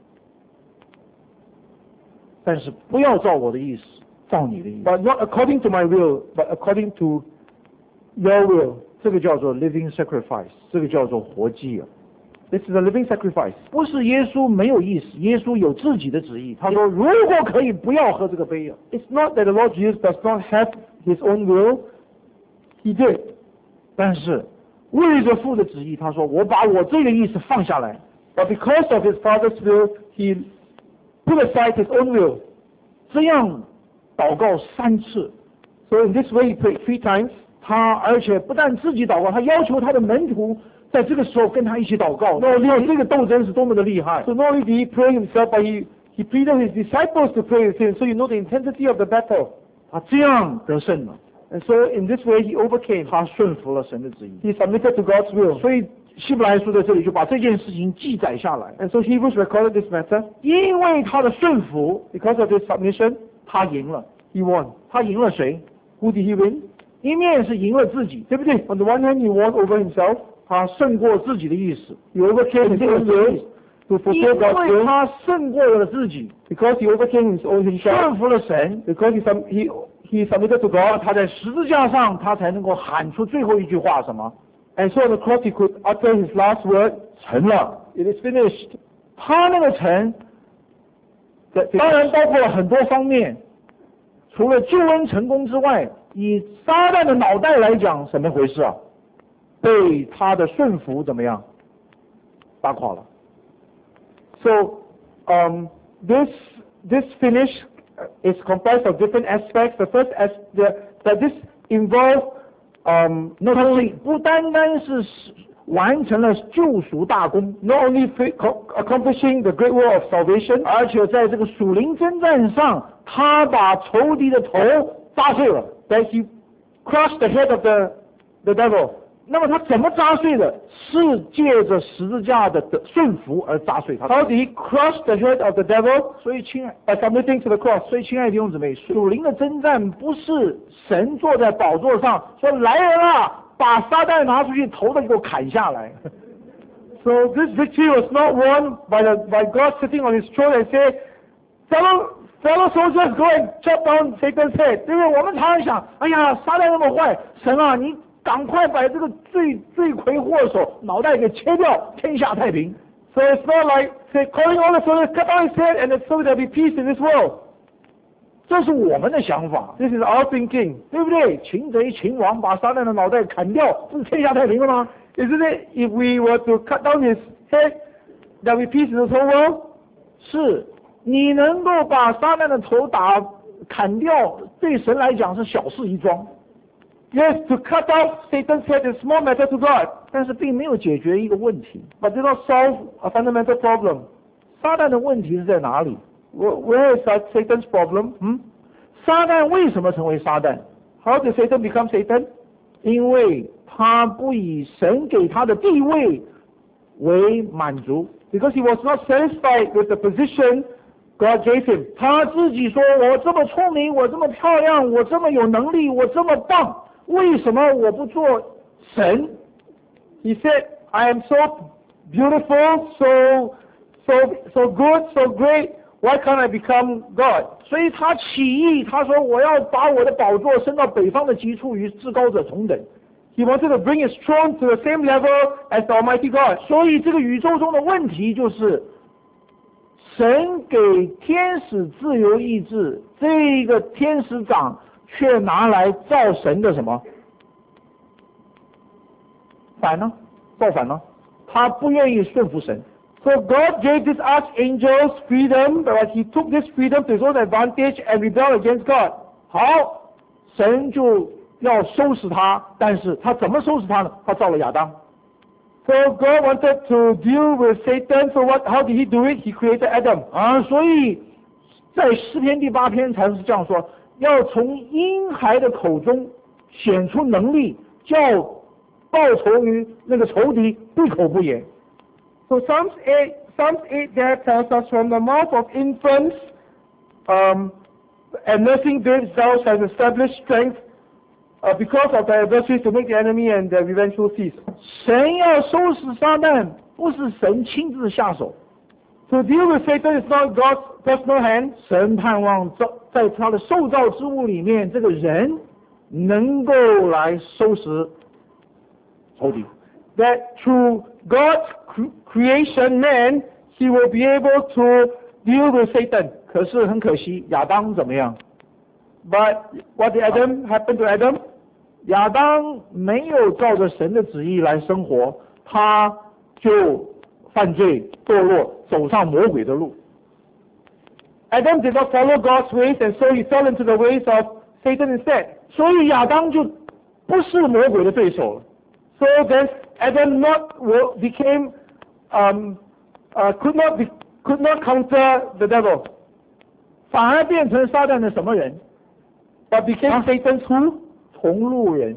但是不要照我的意思，照你的意思。 But not according to my will, but according to your will. 这个叫做 living sacrifice， 这个叫做活祭啊。 This is a living sacrifice. 不是耶稣没有意思，耶稣有自己的旨意。他说如果可以，不要喝这个杯啊。 It's not that the Lord Jesus does not have his own will. He did. 但是为着父的旨意，他说我把我这个意思放下来。 But because of his Father's will, he put aside his own will. 这样祷告3次， So in this way, he prayed 3 times. 他而且不但自己祷告，他要求他的门徒在这个时候跟他一起祷告。那这个斗争是多么的厉害！ So not only did he pray himself, but he pleaded his disciples to pray with him. So you know the intensity of the battle. 他这样得胜了， And so in this way, he overcame. 他顺服了神的旨意。 He submitted to God's will. 所以希伯来书在这里就把这件事情记载下来。 And so Hebrews recorded this matter. 因为他的顺服， Because of his submission, 他赢了。 he won. 他赢了谁？ Who did he win? 一面是赢了自己，对不对？ On the one hand, he won over himself. 他胜过自己的意思， He overcame his own will to 因 fulfill God's 为 will. 他胜过了自己， Because he overcame his own himself. 顺服了神， Because he submitted to God. 他在十字架上，他才能够喊出最后一句话什么？ And so on the cross, he could utter his last word. 成了。 It is finished. 他那个成， That's 当然 it. 包括了很多方面，除了救恩成功之外，以撒旦的脑袋来讲，什么回事啊？被他的顺服怎么样？打垮了。 So this finish is comprised of different aspects. The first that this involves 那他不单单是完成了救赎大功， not only accomplishing the great work of salvation, 而且在这个属灵征战上，他把仇敌的头扎碎了。 that he crushed the head of the devil. 那么他怎么扎碎的？是借着十字架的顺服而扎碎他。 How did he crush the head of the devil? 所以亲爱， By submitting to the cross. 所以亲爱的弟兄姊妹，属灵的征战不是神坐在宝座上说来人啊，把撒旦拿出去，头都给我砍下来。 So this victory was not won by God sitting on his throne and say, fellow soldiers, go and chop down Satan's head. 对不对？我们常常想，哎呀，撒旦那么坏，神啊，你赶快把这个罪魁祸首脑袋给切掉，天下太平。 So it's not like say calling all the soldiers, cut down his head, and so there'll be peace in this world. 这是我们的想法， This is our thinking. 对不对？擒贼擒王，把撒旦的脑袋砍掉，不是天下太平了吗？ Isn't it? If we were to cut down his head, that we peace in this whole world? 是你能够把撒旦的头砍掉，对神来讲是小事一桩。 Yes, to cut off Satan's head is a small matter to God, 但是并没有解决一个问题。 but did not solve a fundamental problem. 撒旦的问题是在哪里？ Where is Satan's problem? 撒旦为什么成为撒旦？ How did Satan become Satan? 因为他不以神给他的地位为满足。 Because he was not satisfied with the position God gave him. 他自己说：“我这么聪明，我这么漂亮，我这么有能力，我这么棒，为什么我不做神？” He said, I am so beautiful, so good, so great. Why can't I become God? 所以他起义，他说：“我要把我的宝座升到北方的极处，与至高者同等。” He wanted to bring his throne to the same level as the Almighty God. 所以这个宇宙中的问题就是，神给天使自由意志，这个天使长却拿来造神的什么？造反呢？他不愿意顺服神。 So God gave these archangels freedom, but he took this freedom to his own advantage and rebelled against God. 好，神就要收拾他，但是他怎么收拾他呢？他造了亚当。 So God wanted to deal with Satan. So how did he do it? He created Adam. 所以在诗篇第8篇才是这样说：要从婴孩的口中显出能力，叫报仇于那个仇敌闭口不言。 So Psalms 8 there tells us from the mouth of infants and nursing babes thou shalt establish strength because of thy adversaries to make the enemy and the revengeful cease. 神要收拾撒旦，不是神亲自下手。 To deal with Satan is not God's personal hand. 神盼望在他的受造之物里面，这个人能够来收拾仇敌。 That through God's creation man, he will be able to deal with Satan. 可是很可惜，亚当怎么样？ But what did happen to Adam? 亚当没有照着神的旨意来生活，他就犯罪堕落，走上魔鬼的路。 Adam did not follow God's ways, and so he fell into the ways of Satan instead. 所以亚当就不是魔鬼的对手了。 So then Adam could not counter the devil. 反而变成撒旦的什么人？ But became Satan's who? 同路人。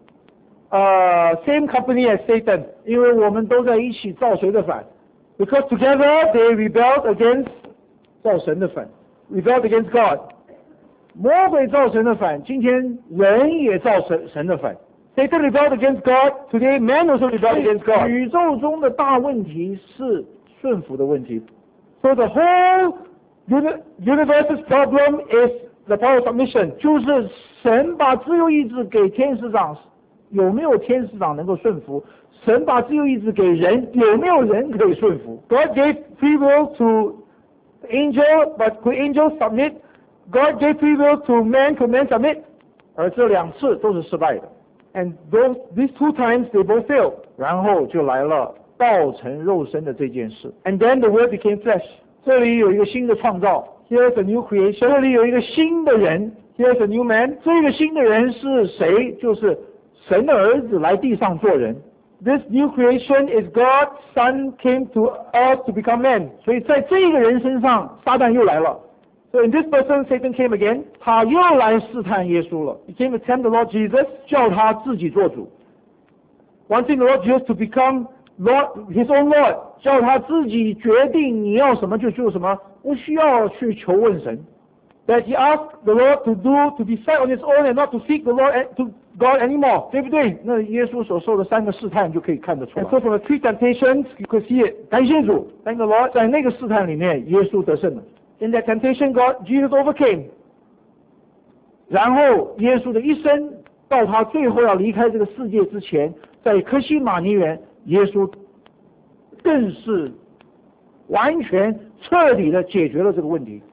Same company as Satan. 因为我们都在一起造谁的反？ Because together they rebelled against 造神的反。 rebelled against God. 魔鬼造神的反，今天人也造神的反。 Satan rebelled against God. Today man also rebelled against God. 宇宙中的大问题是顺服的问题。 So the whole universe's problem is the power of submission. 就是神把自由意志给天使长，有没有天使长能够顺服？神把自由意志给人，有没有人可以顺服？ God gave free will to angel, but could angels submit? God gave free will to man, could man submit? 而这2次都是失败的。 And these 2 times they both failed. 然后就来了道成肉身的这件事。 And then the word became flesh. 这里有一个新的创造。 Here's a new creation. 这里有一个新的人。 Here's a new man. 这个新的人是谁？就是神的儿子来地上做人。 This new creation is God's Son came to earth to become man. 所以在这个人身上，撒旦又来了。 So in this person, Satan came again. 他又来试探耶稣了。 He came to tempt the Lord Jesus, 叫他自己做主。 wanting the Lord Jesus to become Lord, his own Lord. 叫他自己决定你要什么就做什么，不需要去求问神。 That he asked the Lord to decide on his own and not to seek the Lord to God anymore. 对不对？那耶稣所受的3个试探就可以看得出来。 And so from the 3 temptations, you could see it. 感谢主 Thank the Lord. 在那个试探里面，耶稣得胜了。 In that temptation, Jesus overcame. 然后耶稣的一生到他最后要离开这个世界之前，在客西马尼园，耶稣更是完全彻底的解决了这个问题。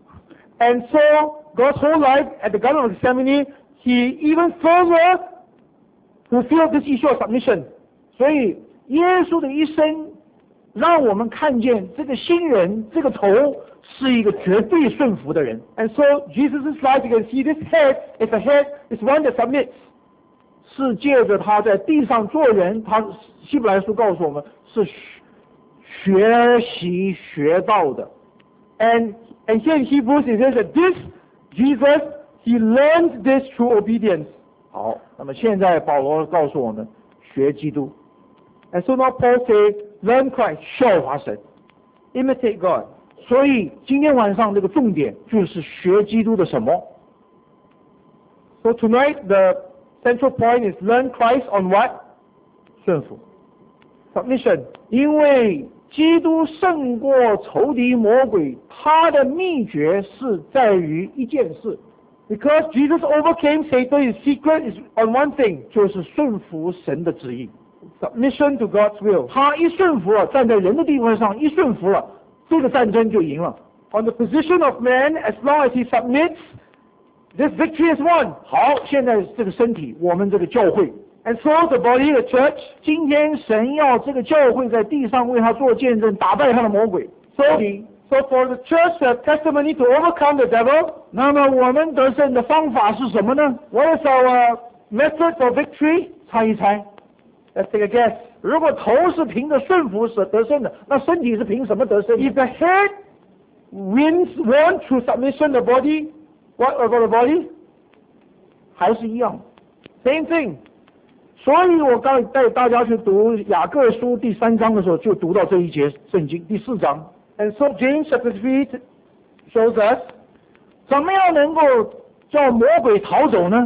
And so God's whole life at the Garden of Gethsemane, he even further fulfilled this issue of submission. 所以耶稣的一生让我们看见这个新人，这个头是一个绝对顺服的人。 And so Jesus' life, you can see this head is a head, is one that submits. 是借着他在地上做人，他希伯来书告诉我们是学习学到的。 And here in Hebrews it says that this Jesus, he learned this through obedience. 好，那么现在保罗告诉我们学基督。 And so now Paul say, learn Christ, 效法神 imitate God. 所以今天晚上这个重点就是学基督的什么？ So tonight the central point is learn Christ on what? 顺服 Submission. 因为基督胜过仇敌魔鬼，他的秘诀是在于一件事， Because Jesus overcame Satan, his secret is on one thing, 就是顺服神的旨意。 submission to God's will. 他一顺服了，站在人的地位上一顺服了，这个战争就赢了。 On the position of man, as long as he submits, this victory is won. 好，现在这个身体，我们这个教会， And so the body, the church, 今天神要这个教会在地上为他做见证，打败他的魔鬼。 so for the church to have testimony to overcome the devil, 那么我们得胜的方法是什么呢？ what is our method for victory? 猜一猜。 Let's take a guess. 如果头是凭着顺服是得胜的，那身体是凭什么得胜？ If the head won through submission, the body, what about the body? 还是一样。 Same thing. 所以我刚带大家去读雅各书第3章的时候，就读到这一节圣经第4章。 And so James chapter 3 shows us 怎么样能够叫魔鬼逃走呢？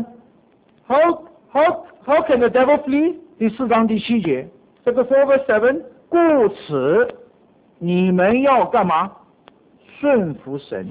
how can the devil flee? 第4章第7节， Chapter 4 verse 7. 故此你们要干嘛？顺服神。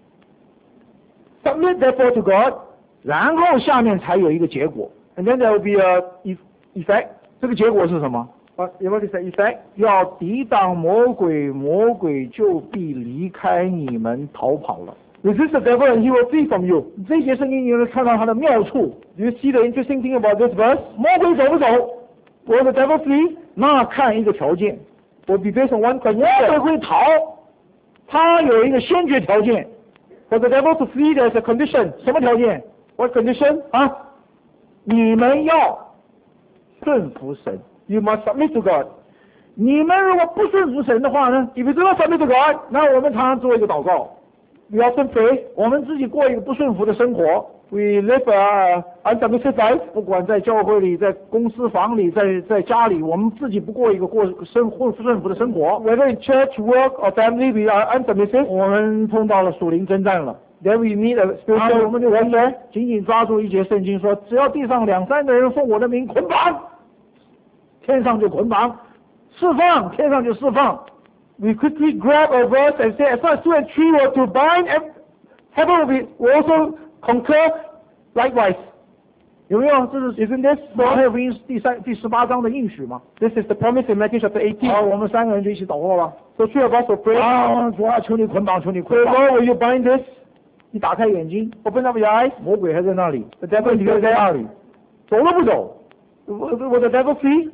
Submit therefore to God, 然后下面才有一个结果， and then there will be a effect. 这个结果是什么？ What is the effect? 要抵挡魔鬼，魔鬼就必离开你们逃跑了。 Resist the devil and he will flee from you. 这节圣经你有没有看到它的妙处？ Do you see the interesting thing about this verse? 魔鬼走不走？ Will the devil flee? 那看一个条件， Will be based on one 魔鬼 condition. 会逃，他有一个先决条件， For the devil to flee, there is a condition. 什么条件？ What condition? 啊，你们要顺服神。 You must submit to God. 你们如果不顺服神的话呢？ If you do not submit to God, 那我们常常做一个祷告， we often pray. 我们自己过一个不顺服的生活， We live a unsubmissive life. 不管在教会里、在公司房里、在家里，我们自己不过一个顺服的生活。 Whether in church, work, or family, we are unsubmissive. 我们碰到了属灵征战了， Then we meet a 然后我 spiritual 们就 warfare. 紧紧抓住一节圣经说，只要地上2、3个人奉我的名捆绑，天上就捆绑；释放，天上就释放。 We quickly grab a verse and say, as far as 2 and 3 were to bind, heaven will also concur likewise. 有没有？这是 Isn't this 马 so? 太福音第18章的应许吗？ This is the promise in Matthew chapter 好， 18. 我们3个人就一起祷告吧。 So 3 of us will pray. 啊，主啊，求你捆绑，求你 So 捆绑。 Lord, will you bind this? 你打开眼睛， Open up your eyes. 魔鬼还在那里， The devil 问 is 题还在那 there. 里，走都不走。 Will the devil flee?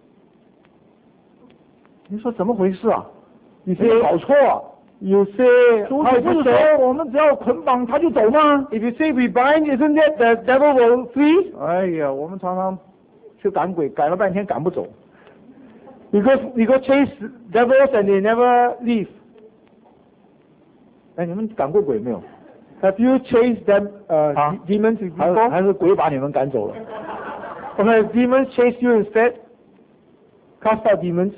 你说怎么回事啊？ You 你 say, 搞错啊！ you say, 主 how 你 is 不是 it 说 so? 我们只要捆绑他就走吗？ If you say we bind, isn't it the devil will flee? 哎呀，我们常常去赶鬼，赶了半天赶不走。 We go chase devils and they never leave. 哎，你们赶过鬼没有？ Have you chased them, Huh? demons with 还是 people? 还是鬼把你们赶走了？ Or have demons chased you instead? Cast out demons.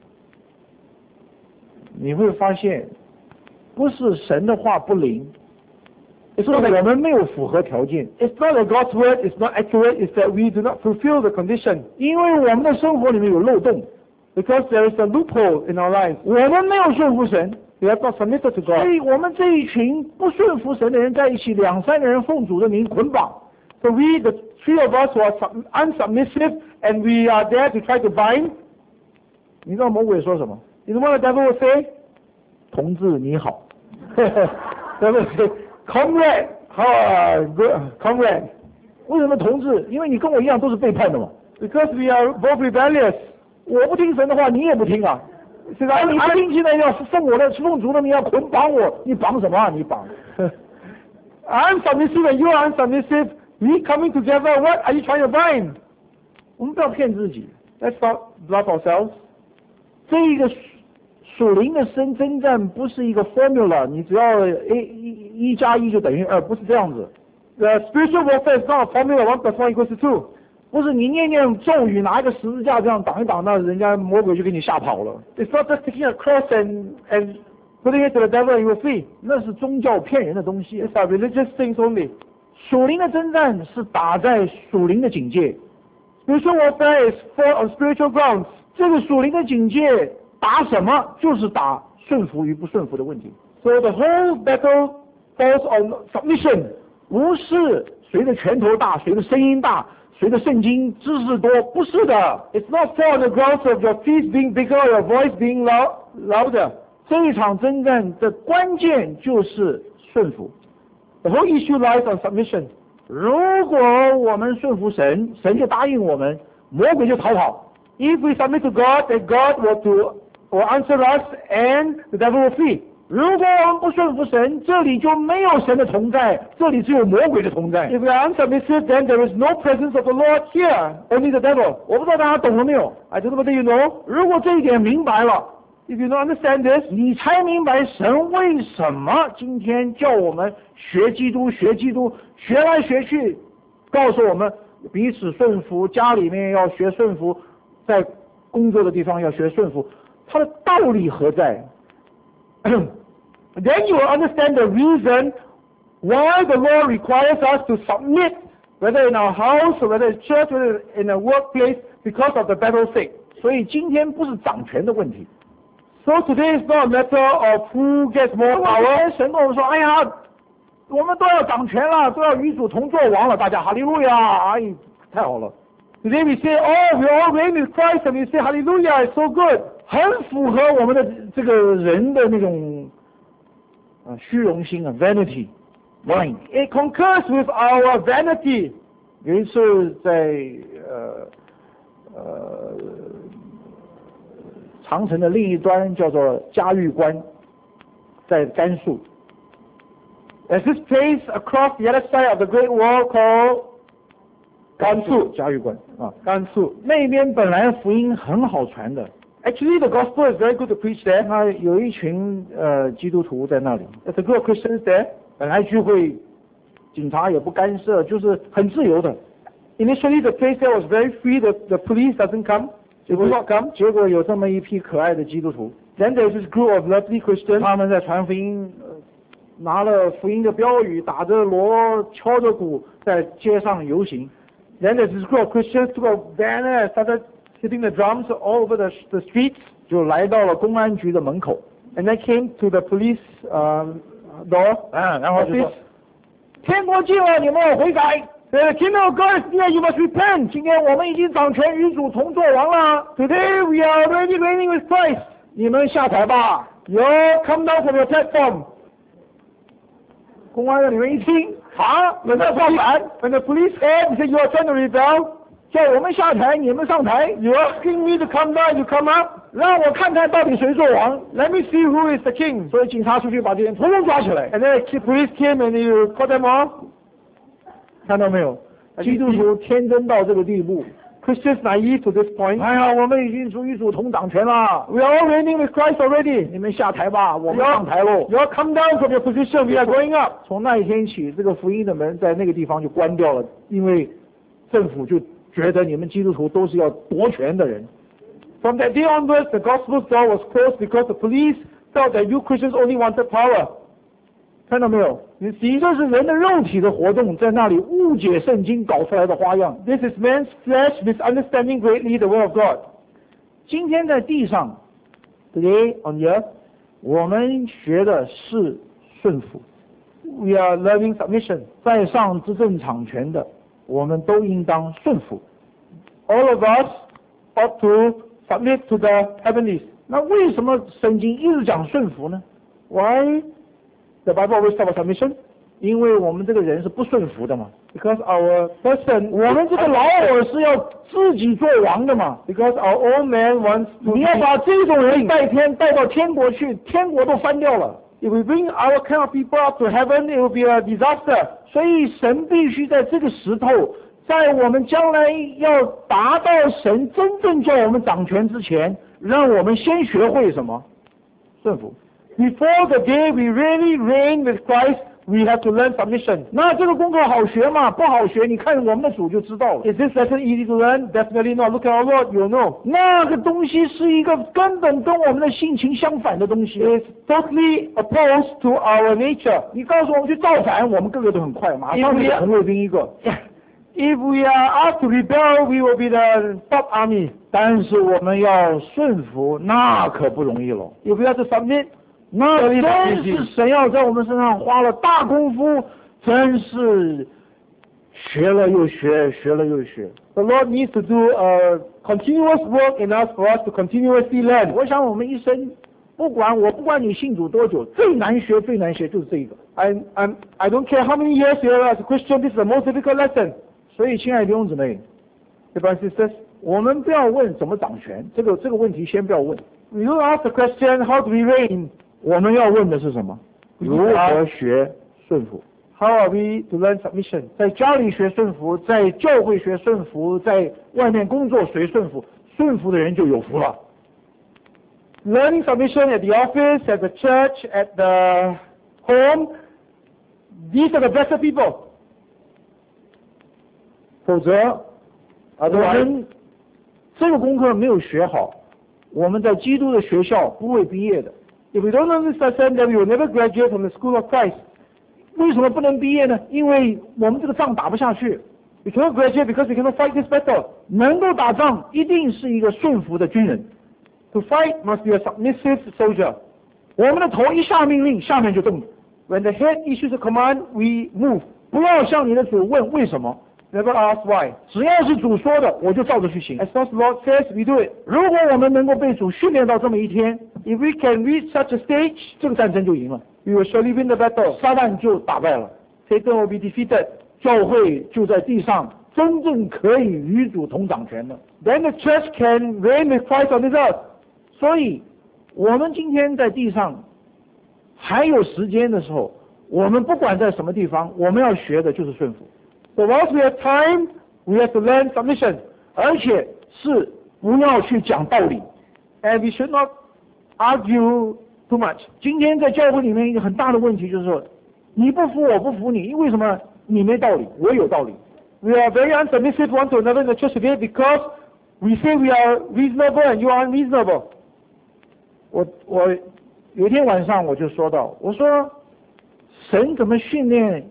你会发现，不是神的话不灵， It's 是 not 我 that 们没有符合条件。 it's not that God's word is not accurate, it's that we do not fulfill the condition. 因为我们的生活里面有漏洞， Because there is a loophole in our lives. 我们没有顺服神， We have not submitted to 所 God. 以我们这一群不顺服神的人在一起，2、3个人奉主的名捆绑。 So we, the 3 of us who are unsubmissive, and we are there to try to bind. 你知道魔鬼说什么？ You know what the devil will say? 同志你好， The devil will say, comrade, good, comrade. 为什么同志？因为你跟我一样都是背叛的嘛。 Because we are both rebellious. 我不听神的话，你也不听啊。 He says, 你不听现在要奉主的名要捆绑我，你绑什么啊？你绑。 I'm submissive and you are unsubmissive. We coming together. What are you trying to bind? 我们不要骗自己。 Let's not bluff ourselves. 这一个属灵的征战不是一个 formula， 你只要一加一就等于2，不是这样子。 The spiritual warfare is not a formula 1 plus 1 equals to 2. 不是你念念咒语，拿一个十字架这样挡一挡，那人家魔鬼就给你吓跑了。 It's not just taking a cross and putting it to the devil and you will flee. 那是宗教骗人的东西。 These are religious things only. 属灵的征战是打在属灵的警戒。 Spiritual warfare is fought on spiritual grounds. 这个属灵的警戒打什么？就是打顺服与不顺服的问题。 So the whole battle falls on submission. 不是谁的拳头大，谁的声音大，谁的圣经知识多，不是的。 It's not fought on the grounds of your feet being bigger or your voice being louder. 这一场征战的关键就是顺服。 The whole issue lies on submission. 如果我们顺服神，神就答应我们，魔鬼就逃跑。 If we submit to God, then God will answer us and the devil will flee. 如果我们不顺服神，这里就没有神的同在，这里只有魔鬼的同在。 If we are unsubmissive, then there is no presence of the Lord here, only the devil. 我不知道大家懂了没有？ I don't know whether you know. 如果这一点明白了， If you don't understand this, 你才明白神为什么今天叫我们学基督，学来学去，告诉我们彼此顺服，家里面要学顺服，在工作的地方要学顺服，它的道理何在？ Then you will understand the reason why the Lord requires us to submit, whether in our house or whether in church, whether in a workplace, because of the battle's sake. 所以今天不是掌权的问题。 So today is not a matter of who gets more power. 神跟我们说，哎呀，我们都要掌权了，都要与主同作王了，大家哈利路亚，哎，太好了。 Today we say, oh, we all reign with Christ, and we say hallelujah, it's so good. 很符合我们的这个人的那种虚荣心啊 ，vanity mind。 It concurs with our vanity. 有一次在长城的另一端叫做嘉峪关，在甘肃。 There's this place across the other side of the Great Wall called 甘肃嘉峪关啊， 甘肃。 那边本来福音很好传的。 Actually, the gospel is very good to preach there. 那有一群基督徒在那里， There's a group of Christians there. 本来聚会警察也不干涉，就是很自由的。 Initially, the place there was very free. The police doesn't come. They will not come. 结果有这么一批可爱的基督徒， Then there's this group of lovely Christians. 他们在传福音，拿了福音的标语，打着锣，敲着鼓，在街上游行。 Then there's this group of Christians took a banner and started hitting the drums all over the streets. 就来到了公安局的门口， And then came to the police door. 然后就说 office.：“ 天国近了，你们要悔改。 The kingdom of God is near. You must repent. 今天我们已经掌权与主同作王了， Today we are already reigning with Christ. 你们下台吧。” You all come down from your platform. 公安让你们一听，啊，你们造反， When the police heard, they said, you are trying to rebel. 叫我们下台，你们上台， You are asking me to come down, you come up. 让我看看到底谁做王。 Let me see who is the king. 所以警察出去把这些人统统抓起来， And then the police came and you caught them all. 看到没有？基督徒天真到这个地步。 Christians naive to this point. 哎呀，我们已经与主同掌权了， We are all reigning with Christ already. 你们下台吧，我 You 们上台喽。 all come down from your position. We are going up. 从那一天起，这个福音的门在那个地方就关掉了，因为政府就觉得你们基督徒都是要夺权的人。 From that day onwards, the gospel's door was closed because the police felt that you Christians only wanted power. 看到没有？你这是人的肉体的活动，在那里误解圣经搞出来的花样。 This is man's flesh misunderstanding greatly the word of God. 今天在地上 Today on earth, 我们学的是顺服， we are learning submission. 在上执政掌权的，我们都应当顺服。 All of us ought to submit to the heavenlies. 那为什么圣经一直讲顺服呢？ Why the Bible always talk about submission? 因为我们这个人是不顺服的嘛。 Because our person, 我们这个老我是要自己做王的嘛。 because our old man wants to 你要把这种人带到天国去，天国都翻掉了。 If we bring our kind of people up to heaven, it will be a disaster. 所以神必须在这个时候，在我们将来要达到神真正叫我们掌权之前，让我们先学会什么？顺服。 Before the day we really reign with Christ, we have to learn submission. 那这个功课好学吗？不好学，你看我们的主就知道了。 Is this lesson easy to learn? Definitely not. Look at our Lord, you'll know. 那个东西是一个根本跟我们的性情相反的东西。 It's totally opposed to our nature. 你告诉我们去造反，我们个个都很快，马上就红卫兵一个。 If we are asked to rebel, we will be the top army. 但是我们要顺服，那可不容易了。 If we have to submit, 那真是神要在我们身上花了大功夫，真是学了又学，学了又学。 the Lord needs to do a continuous work in us for us to continuously learn. 我想我们一生，不管你信主多久，最难学就是这个。 I don't care how many years you are as a Christian, this is the most difficult lesson. 所以，亲爱的弟兄姊妹， Brothers and sisters, 我们不要问怎么掌权，这个问题先不要问。 we don't ask the question, how do we reign? 我们要问的是什么？如何学顺服？ How are we to learn submission? 在家里学顺服，在教会学顺服，在外面工作学顺服，顺服的人就有福了。 Learning submission at the office, at the church, at the home, these are the blessed people. 否则，我们这个功课没有学好，我们在基督的学校不会毕业的。 If we don't learn this lesson, then we will never graduate from the school of Christ. 为什么不能毕业呢？因为我们这个仗打不下去。 We cannot graduate because we cannot fight this battle. 能够打仗，一定是一个顺服的军人。 To fight must be a submissive soldier. 我们的头一下命令，下面就动。 When the head issues a command, we move. 不要向你的主问为什么， Never ask why. 只要是主说的，我就照着去行。 As long as the Lord says, we do it. 如果我们能够被主训练到这么一天， If we can reach such a stage, 这个战争就赢了， we will surely win the battle. 撒旦就打败了， Satan will be defeated. 教会就在地上真正可以与主同掌权了。 Then the church can reign with Christ on this earth. 所以，我们今天在地上还有时间的时候，我们不管在什么地方，我们要学的就是顺服。 So whilst we have time, we have to learn submission. 而且是不要去讲道理， And we should not argue too much. 今天在教会里面一个很大的问题就是说，你不服我不服你，为什么你没道理，我有道理？ We are very unsubmissive one to another in the church today because we say we are reasonable and you are unreasonable. 我有一天晚上我就说到，我说神怎么训练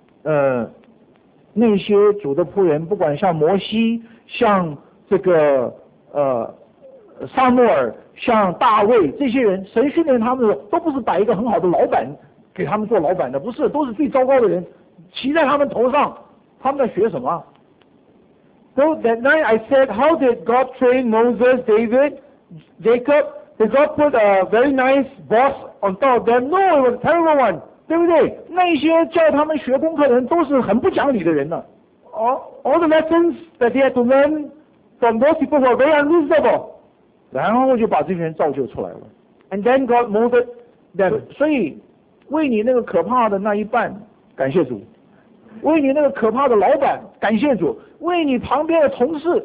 那些主的仆人，不管像摩西，像这个撒母耳，像大卫这些人，神训练他们的都不是摆一个很好的老板给他们做老板的，不是，都是最糟糕的人骑在他们头上，他们在学什么？ So that night I said, how did God train Moses, David, Jacob? Did God put a very nice boss on top of them? No, it was a terrible one. 对不对？那些叫他们学功课的人都是很不讲理的人呢。 All the lessons that they had to learn from those people were very unreasonable. 然后就把这些人造就出来了。 And then God molded them. 所以为你那个可怕的那一半，感谢主；为你那个可怕的老板，感谢主；为你旁边的同事，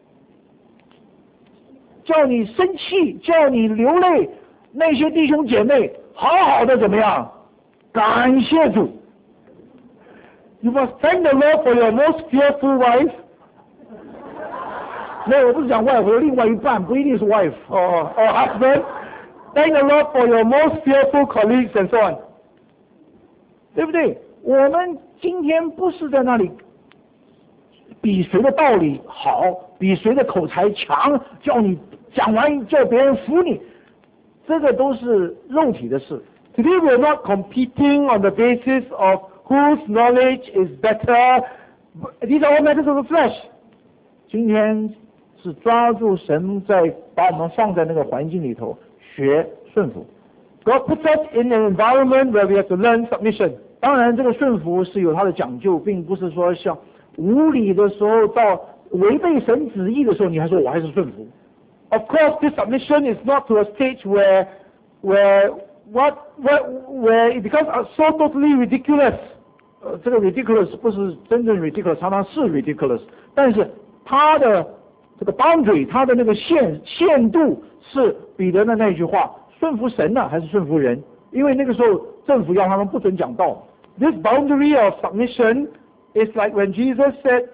叫你生气、叫你流泪，那些弟兄姐妹，好好的怎么样？感谢主。 You must thank the Lord for your most fearful wife. 那我不是讲外婆，另外一半不一定是 wife or husband. Thank the Lord for your most fearful colleagues and so on. 对不对？我们今天不是在那里比谁的道理好，比谁的口才强，叫你讲完叫别人服你，这个都是肉体的事。 Today we are not competing on the basis of whose knowledge is better. These are all matters of the flesh. 今天是抓住神把我们放在那个环境里头学顺服。 God puts us in an environment where we have to learn submission. 当然，这个顺服是有它的讲究，并不是说像无理的时候到违背神旨意的时候，你还说我还是顺服。 Of course, this submission is not to a stage where it becomes so totally ridiculous. 这个 ridiculous 不是真正 ridiculous， 常常是 ridiculous， 但是它的这个 boundary， 它的那个限度是彼得的那句话：顺服神呢，还是顺服人？因为那个时候政府要他们不准讲道。 This boundary of submission is like when Jesus said,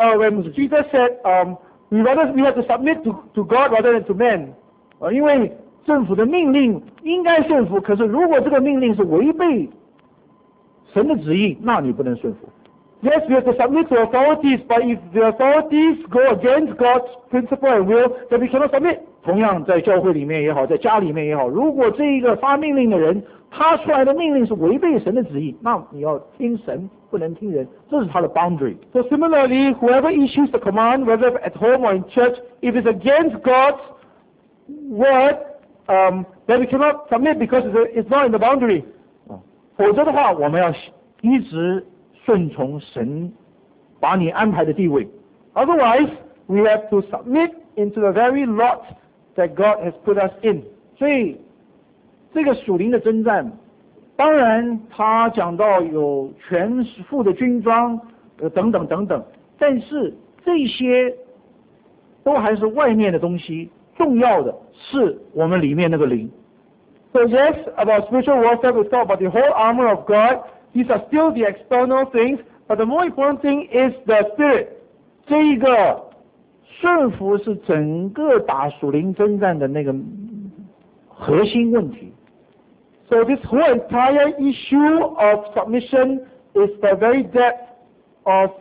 we have to submit to God rather than to men. 因为政府的命令应该顺服，可是如果这个命令是违背神的旨意，那你不能顺服。 Yes, we have to submit to authorities, but if the authorities go against God's principle and will, then we cannot submit. 同样在教会里面也好，在家里面也好，如果这一个发命令的人，他出来的命令是违背神的旨意，那你要听神，不能听人，这是他的 boundary. So similarly, whoever issues the command, whether at home or in church, if it's against God's word, then we cannot submit because it's not in the boundary. 否则的话，我们要一直顺从神把你安排的地位。 Otherwise, we have to submit into the very lot that God has put us in. 所以这个属灵的征战，当然他讲到有全副的军装，等等等等，但是这些都还是外面的东西，重要的是我们里面那个灵。 So yes, about spiritual warfare, we talk about the whole armor of God. These are still the external things, but the more important thing is the spirit. 这一个顺服是整个打属灵征战的那个核心问题。 So this whole entire issue of submission is the very depth of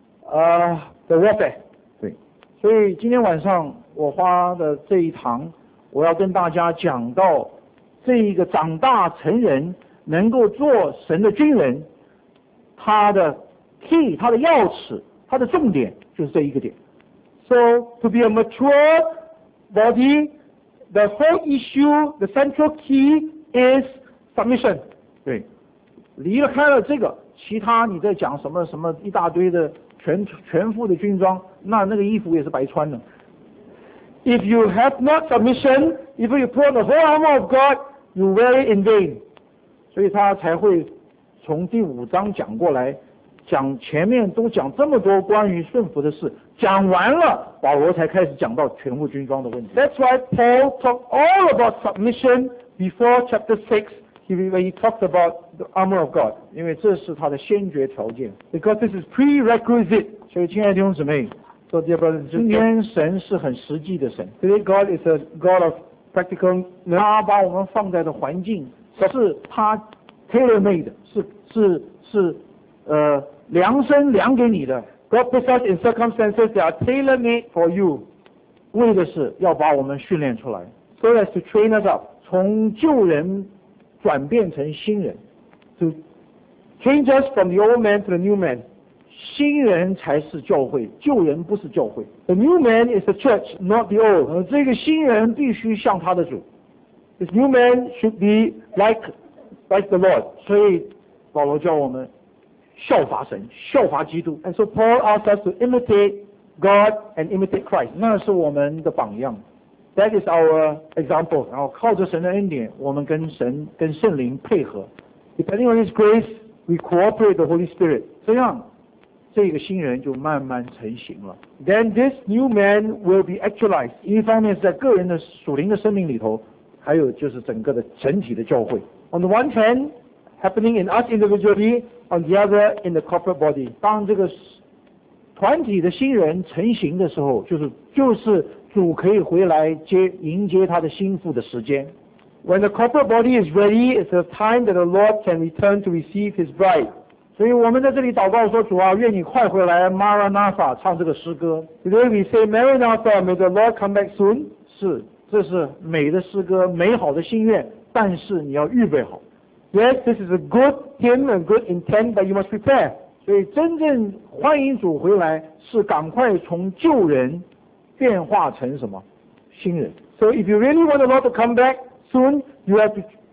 the warfare. 对，所以今天晚上我花的这一堂，我要跟大家讲到这一个长大成人能够做神的军人，他的 key， 他的钥匙，他的重点就是这一个点。 So to be a mature body, the whole issue, the central key is submission. 对，离开了这个，其他你在讲什么什么一大堆的全副的军装，那个衣服也是白穿的。 If you have not submission, if you put on the whole armor of God, you wear it in vain. 所以他才会从第5章讲过来，讲前面都讲这么多关于顺服的事，讲完了，保罗才开始讲到全副军装的问题。 That's why Paul talked all about submission before chapter 6, when he talked about the armor of God. 因为这是他的先决条件。 Because this is prerequisite. 所以亲爱的弟兄姊妹， So dear brothers and 今 sisters, 天神是很实际的神， today God is a God of practical. 他把我们放在的环境是他 tailor made， 是量身量给你的。 God puts us in circumstances that are tailor-made for you, 为的是要把我们训练出来， so as to train us up, 从旧人转变成新人。 to change us from the old man to the new man. 新人才是教会，旧人不是教会。 The new man is the church, not the old. 这个新人必须像他的主， This new man should be like the Lord. 所以保罗教我们效法神，效法基督， And so Paul asks us to imitate God and imitate Christ. 那是我们的榜样。 That is our example. 然后靠着神的恩典，我们跟神跟圣灵配合， Depending on His grace, we cooperate with the Holy Spirit. 这样这个新人就慢慢成型了。 Then this new man will be actualized. 一方面是在个人的属灵的生命里头，还有就是整个的整体的教会。 On the one hand, happening in us individually, on the other in the corporate body. 当这个团体的新人成型的时候，就是主可以回来迎接他的心腹的时间。 When the corporate body is ready, it's the time that the Lord can return to receive His bride. 所以我们在这里祷告说：主啊，愿你快回来 ，Maranatha， 唱这个诗歌。 Today we say, Maranatha, may the Lord come back soon. 这是美的诗歌，美好的心愿，但是你要预备好。 Yes, this is a good hymn and good intent, but you must prepare. 所以真正欢迎主回来，是赶快从旧人变化成什么新人。 So if you really want the Lord to come back soon, you have to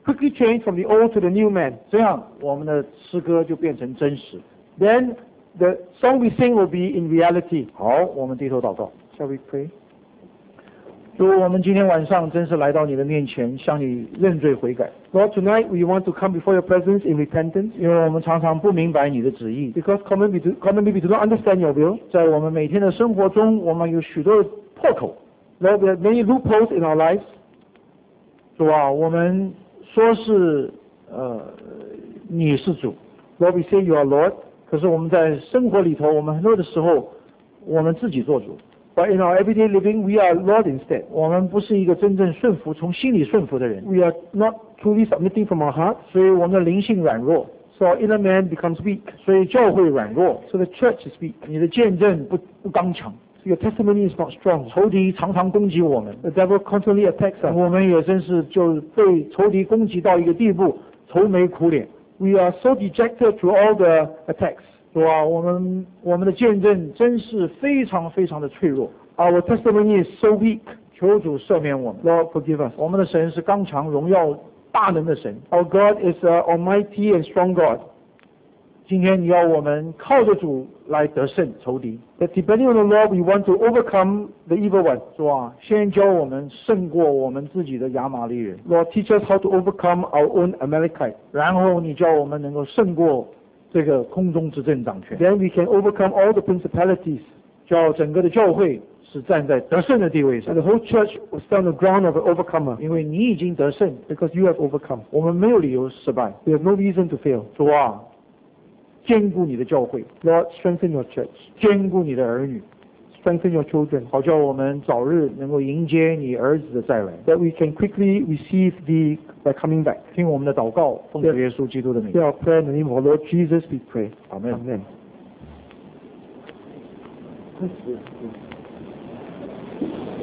quickly change from the old to the new man. 这样我们的诗歌就变成真实。 Then the song we sing will be in reality. 好，我们低头祷告。 Shall we pray? 主，我们今天晚上真是来到你的面前，向你认罪悔改。 Lord, tonight we want to come before your presence in repentance, 因为我们常常不明白你的旨意， because commonly we do not understand your will. 在我们每天的生活中，我们有许多的破口。 Lord, there are many loopholes in our lives. 主啊，我们说是你是主， Lord, we say you are Lord, 可是我们在生活里头，我们很多的时候，我们自己做主。 but in our everyday living we are Lord instead. 我们不是一个真正顺服、从心里顺服的人， We are not truly submitting from our hearts, 所以我们的灵性软弱， so our inner man becomes weak, 所以教会软弱， so the church is weak. 你的见证不刚强， So your testimony is not strong. 仇敌常常攻击我们， The devil constantly attacks us. 我们也真是就被仇敌攻击到一个地步，愁眉苦脸。 We are so dejected through all the attacks. 主啊，我们的见证真是非常非常的脆弱， Our testimony is so weak. 求主赦免我们。 Lord, forgive us. 我们的神是刚强、荣耀、大能的神。 Our God is an almighty and strong God. 今天你要我们靠着主来得胜仇敌， That depending on the Lord, we want to overcome the evil one. 是吧？先教我们胜过我们自己的亚玛力人， Lord, teach us how to overcome our own Amalekite. 然后你教我们能够胜过这个空中执政掌权， Then we can overcome all the principalities. 叫整个的教会是站在得胜的地位 And 上， the whole church will stand on the ground of an overcomer, 因为你已经得胜， because you have overcome. 我们没有理由失败。 We have no reason to fail. 主啊，坚固你的教会， Lord, strengthen your church. 坚固你的儿女， Strengthen your children, 好叫我们早日能够迎接你儿子的再来。 that we can quickly receive the coming back. 听我们的祷告，奉主耶稣基督的名， Hear our prayer in the name of our Lord Jesus, we pray. 阿门。 Amen.